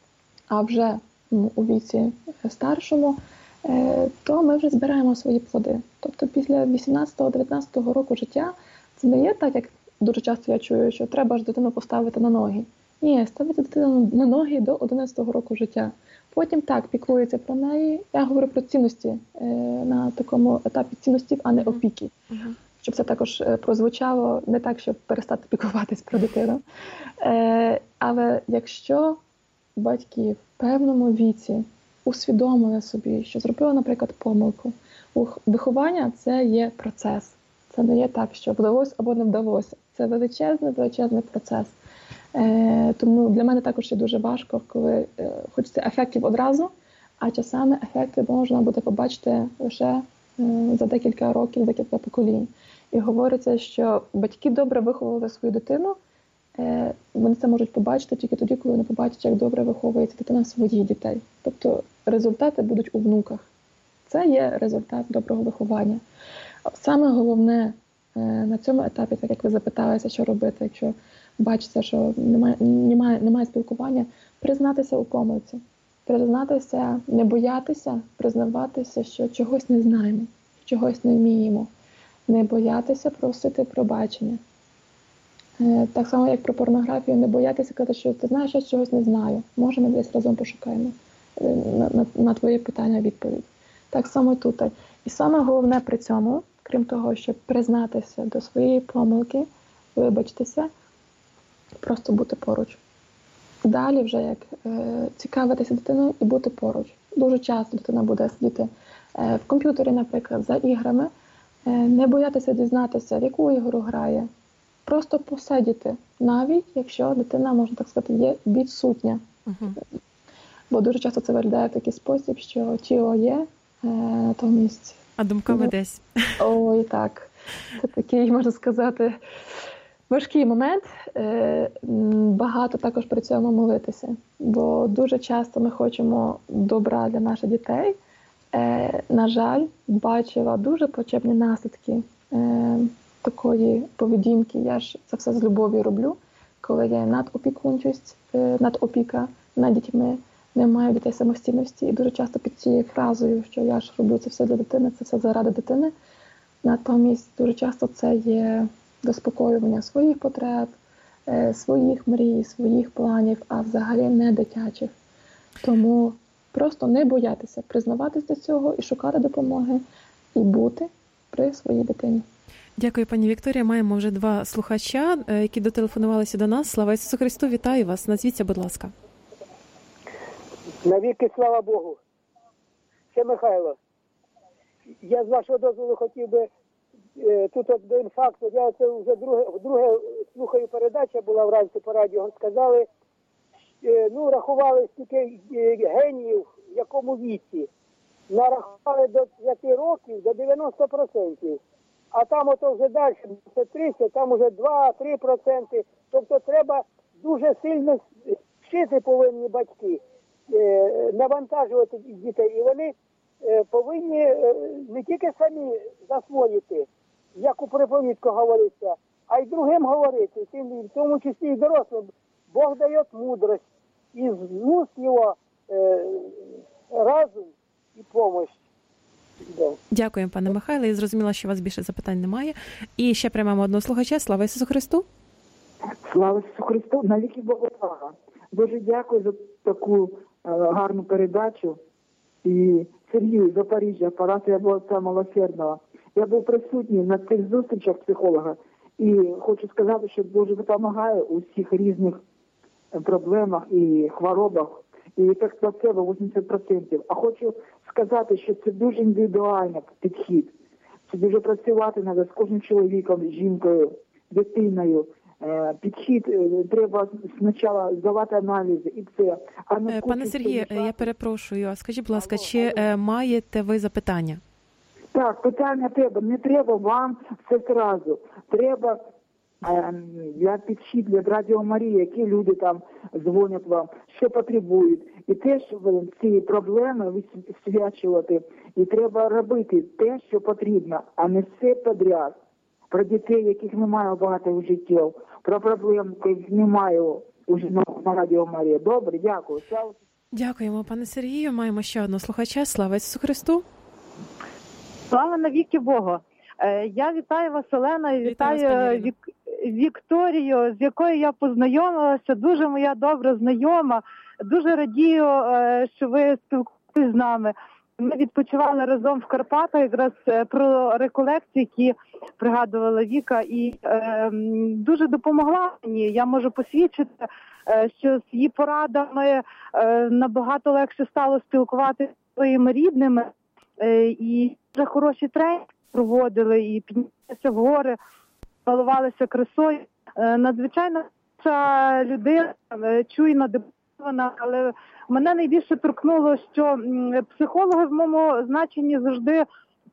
Speaker 3: А вже ну, у віці старшому, е, то ми вже збираємо свої плоди. Тобто після вісімнадцятого-дев'ятнадцятого року життя це не є так, як дуже часто я чую, що треба ж дитину поставити на ноги. Ні, ставити дитину на ноги до одинадцятого року життя. Потім так, піклується про неї. Я говорю про цінності е, на такому етапі цінностів, а не опіки. Uh-huh. Щоб це також е, прозвучало не так, щоб перестати піклуватись про дитину. Е, але якщо батьки в певному віці усвідомили собі, що зробили, наприклад, помилку, виховання – це є процес. Це не є так, що вдалося або не вдалося. Це величезний, величезний процес. Е, тому для мене також є дуже важко, коли е, хочеться ефектів одразу, а часами ефекти можна буде побачити лише е, за декілька років, декілька поколінь. І говориться, що батьки добре виховували свою дитину, е, вони це можуть побачити тільки тоді, коли вони побачать, як добре виховується дитина своїх дітей. Тобто результати будуть у внуках. Це є результат доброго виховання. Саме головне е, на цьому етапі, так як ви запиталися, що робити, якщо бачиться, що немає, немає, немає спілкування, признатися у помилці. Признатися, не боятися, признаватися, що чогось не знаємо, чогось не вміємо. Не боятися просити пробачення. Так само, як про порнографію, не боятися казати, що ти знаєш, я чогось не знаю. Може, ми десь разом пошукаємо на, на, на твоє питання відповідь. Так само і тут. І саме головне при цьому, крім того, щоб признатися до своєї помилки, вибачтеся, просто бути поруч. далі вже як е, цікавитися дитиною і бути поруч. Дуже часто дитина буде сидіти е, в комп'ютері, наприклад, за іграми, е, не боятися дізнатися, в яку ігру грає. Просто посидіти, навіть якщо дитина, можна так сказати, є відсутня. Uh-huh. Бо дуже часто це виглядає в такий спосіб, що тіло є, е, натомість...
Speaker 2: А думками ну, десь.
Speaker 3: Ой, так. Це такий, можна сказати, важкий момент. Е, багато також при цьому молитися. Бо дуже часто ми хочемо добра для наших дітей. Е, на жаль, бачила дуже плачевні наслідки е, такої поведінки. Я ж це все з любов'ю роблю, коли є надопікунчість, е, надопіка над дітьми, немає дітей самостійності. І дуже часто під цією фразою, що я ж роблю це все для дитини, це все заради дитини. Натомість дуже часто це є заспокоювання своїх потреб, е, своїх мрій, своїх планів, а взагалі не дитячих. Тому просто не боятися признаватися до цього і шукати допомоги, і бути при своїй дитині.
Speaker 2: Дякую, пані Вікторія. Маємо вже два слухача, які дотелефонувалися до нас. Слава Ісусу Христу, вітаю вас. Назвіться, будь ласка.
Speaker 4: Навіки слава Богу. Це Михайло. Я з вашого дозволу хотів би, тут один факт, я це вже друге, вдруге слухаю, передача була вранці по радіо, сказали, ну, рахували стільки геніїв, в якому віці. Нарахували до п'яти років, до дев'яносто відсотків. А там ото вже далі, тридцять, там вже два-три відсотки. Тобто треба дуже сильно вчити повинні батьки, навантажувати дітей. І вони повинні не тільки самі засвоїти, як у приповідку говориться, а й другим говорити, в тому числі і дорослим. Бог дає мудрость, і з уст його разум і помощь.
Speaker 2: Дякуємо, пане Михайле. Я зрозуміла, що у вас більше запитань немає. І ще приймемо одного слухача. Слава Ісусу Христу!
Speaker 5: Слава Ісусу Христу! Навіки Богу слава! Дуже дякую за таку е, гарну передачу. І Сергію, Запоріжжя, Парафія Отця Милосердного. Я був присутній на цих зустрічах психолога. І хочу сказати, що дуже допомагає у всіх різних проблемах і хворобах. І ефект плацебо вісімдесят відсотків. А хочу сказати, що це дуже індивідуальний підхід. Це дуже працювати треба з кожним чоловіком, жінкою, дитиною. Підхід треба спочатку здавати аналізи і це. А на
Speaker 2: Пане Сергію, я перепрошую, а скажіть, будь ласка, чи маєте ви запитання?
Speaker 5: Так, питання треба. Не треба вам все одразу. Треба для підхід, для Радіо Марії, які люди там дзвонять вам, що потребують. І теж ці проблеми висвячувати. І треба робити те, що потрібно, а не все підряд. Про дітей, яких немає багато у життів, про проблеми, яких немає у жінок на Радіо Марія. Добре, дякую. Слава.
Speaker 2: Дякуємо, пане Сергію. Маємо ще одного слухача. Слава Ісусу Христу.
Speaker 6: Слава навіки Богу. Я вітаю вас, Олена, і вітаю Вік... Вікторію, з якою я познайомилася. Дуже моя добра знайома. Дуже радію, що ви спілкуєтесь з нами. Ми відпочивали разом в Карпатах якраз про реколекції, які пригадувала Віка, і е, дуже допомогла мені. Я можу посвідчити, е, що з її порадами е, набагато легше стало спілкуватися зі своїми рідними. Е, і дуже хороші тренінги проводили, і піднялися в гори, балувалися красою. Е, надзвичайно ця людина, е, чуйна, депресована, але мене найбільше торкнуло, що психологи в моєму значенні завжди,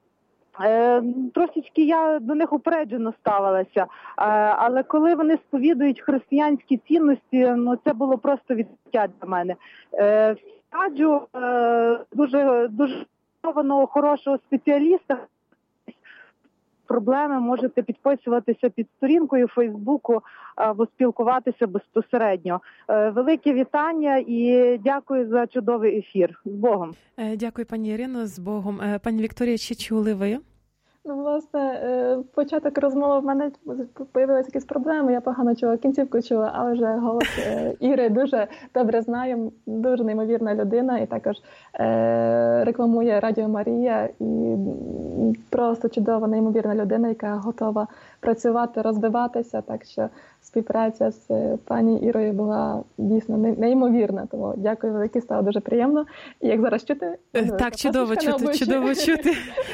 Speaker 6: е, трошечки я до них упереджено ставилася, е, але коли вони сповідують християнські цінності, ну це було просто відкриття для мене. Е, раджу е, дуже, дуже хорошого спеціаліста. Проблеми можете підписуватися під сторінкою у Фейсбуку або спілкуватися безпосередньо. Велике вітання і дякую за чудовий ефір. З Богом.
Speaker 2: Дякую, пані Ірино, з Богом. Пані Вікторія, чи чули ви?
Speaker 3: Ну, власне, початок розмови в мене появилися якісь проблеми, я погано чула, кінцівку чула, але вже голос Іри дуже добре знаю, дуже неймовірна людина і також е- рекламує Радіо Марія і просто чудова, неймовірна людина, яка готова працювати, розвиватися. Так що співпраця з пані Ірою була дійсно неймовірна. Тому дякую велике, стало дуже приємно. І як зараз чути?
Speaker 2: Так, чудово чути, чудово чути.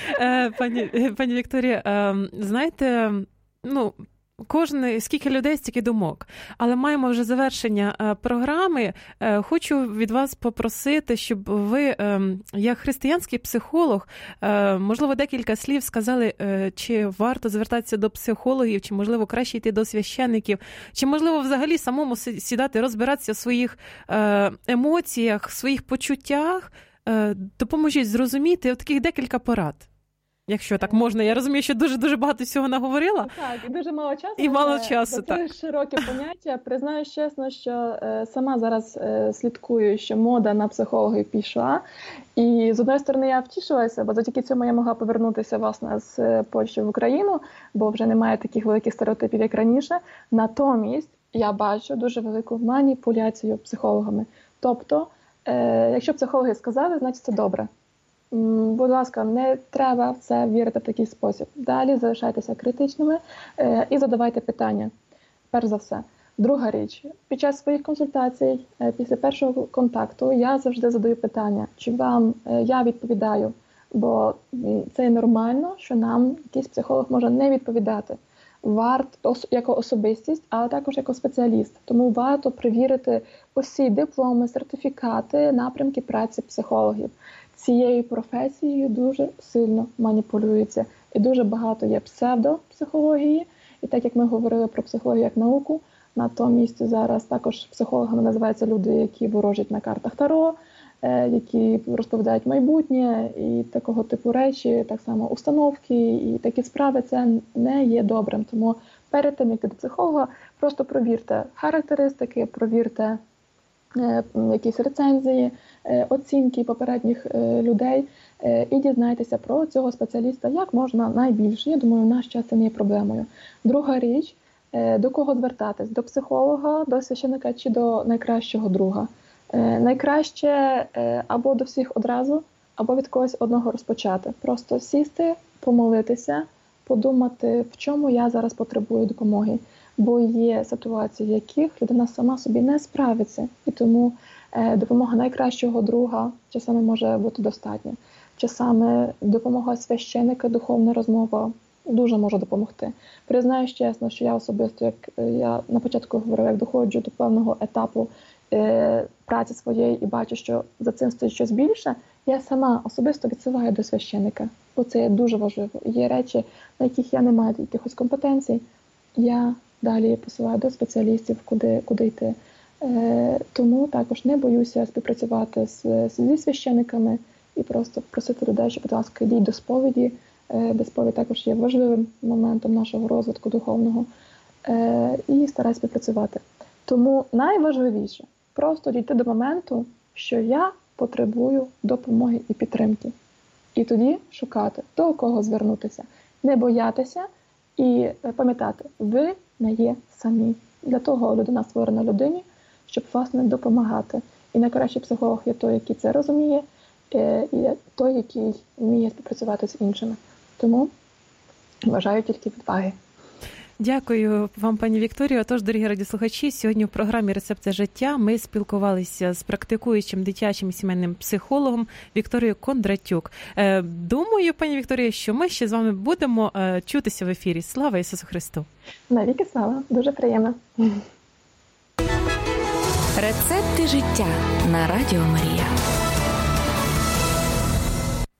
Speaker 2: Пані, пані Вікторія, знаєте, ну, кожен, скільки людей, стільки думок. Але маємо вже завершення програми. Хочу від вас попросити, щоб ви, як християнський психолог, можливо, декілька слів сказали, чи варто звертатися до психологів, чи, можливо, краще йти до священників, чи, можливо, взагалі самому сідати, розбиратися в своїх емоціях, в своїх почуттях. Допоможіть зрозуміти от таких декілька порад. Якщо так можна, я розумію, що дуже-дуже багато всього наговорила.
Speaker 3: Так, і дуже мало часу.
Speaker 2: І мало часу, так.
Speaker 3: Це широке поняття. Признаюсь чесно, що е, сама зараз е, слідкую, що мода на психологів пішла. І з одної сторони я втішилася, бо завдяки цьому я могла повернутися, власне, з Польщі в Україну, бо вже немає таких великих стереотипів, як раніше. Натомість я бачу дуже велику маніпуляцію психологами. Тобто, е, якщо психологи сказали, значить це добре. Будь ласка, не треба в це вірити в такий спосіб. Далі залишайтеся критичними е, і задавайте питання, перш за все. Друга річ, під час своїх консультацій, е, після першого контакту, я завжди задаю питання, чи вам е, я відповідаю, бо це нормально, що нам якийсь психолог може не відповідати. Варто ос- як особистість, а також як спеціаліст. Тому варто перевірити усі дипломи, сертифікати, напрямки праці психологів. Цією професією дуже сильно маніпулюється. І дуже багато є псевдопсихології. І так як ми говорили про психологію як науку, натомість зараз також психологами називаються люди, які ворожать на картах Таро, які розповідають майбутнє і такого типу речі, так само установки і такі справи, це не є добрим. Тому перед тим, як йти до психолога, просто провірте характеристики, провірте якісь рецензії, оцінки попередніх людей і дізнайтеся про цього спеціаліста як можна найбільше. Я думаю, в наш час це не є проблемою. Друга річ, до кого звертатись? До психолога, до священника чи до найкращого друга? Найкраще або до всіх одразу, або від когось одного розпочати. Просто сісти, помолитися, подумати, в чому я зараз потребую допомоги. Бо є ситуації, в яких людина сама собі не справиться. І тому допомога найкращого друга часами може бути достатня. Часами допомога священника, духовна розмова дуже може допомогти. Признаюсь чесно, що я особисто, як я на початку говорила, як доходжу до певного етапу е, праці своєї і бачу, що за цим стоїть щось більше, я сама особисто відсилаю до священника. Бо це дуже важливо. Є речі, на яких я не маю якихось компетенцій. Я далі посилаю до спеціалістів, куди, куди йти. Е, тому також не боюся співпрацювати з, зі священниками і просто просити людей, що, будь ласка, йдіть до сповіді. Е, де сповідь також є важливим моментом нашого розвитку духовного. Е, і стараюсь співпрацювати. Тому найважливіше просто дійти до моменту, що я потребую допомоги і підтримки. І тоді шукати, до кого звернутися. Не боятися і пам'ятати, ви не є самі. Для того людина створена людині, щоб, власне, допомагати. І найкращий психолог є той, який це розуміє, і той, який вміє співпрацювати з іншими. Тому вважаю тільки відваги.
Speaker 2: Дякую вам, пані Вікторію. Тож, дорогі радіослухачі, сьогодні в програмі «Рецепти життя» ми спілкувалися з практикуючим дитячим і сімейним психологом Вікторією Кондратюк. Думаю, пані Вікторія, що ми ще з вами будемо чутися в ефірі. Слава Ісусу Христу!
Speaker 3: Навіки слава! Дуже приємно!
Speaker 1: Рецепти життя на Радіо Марія.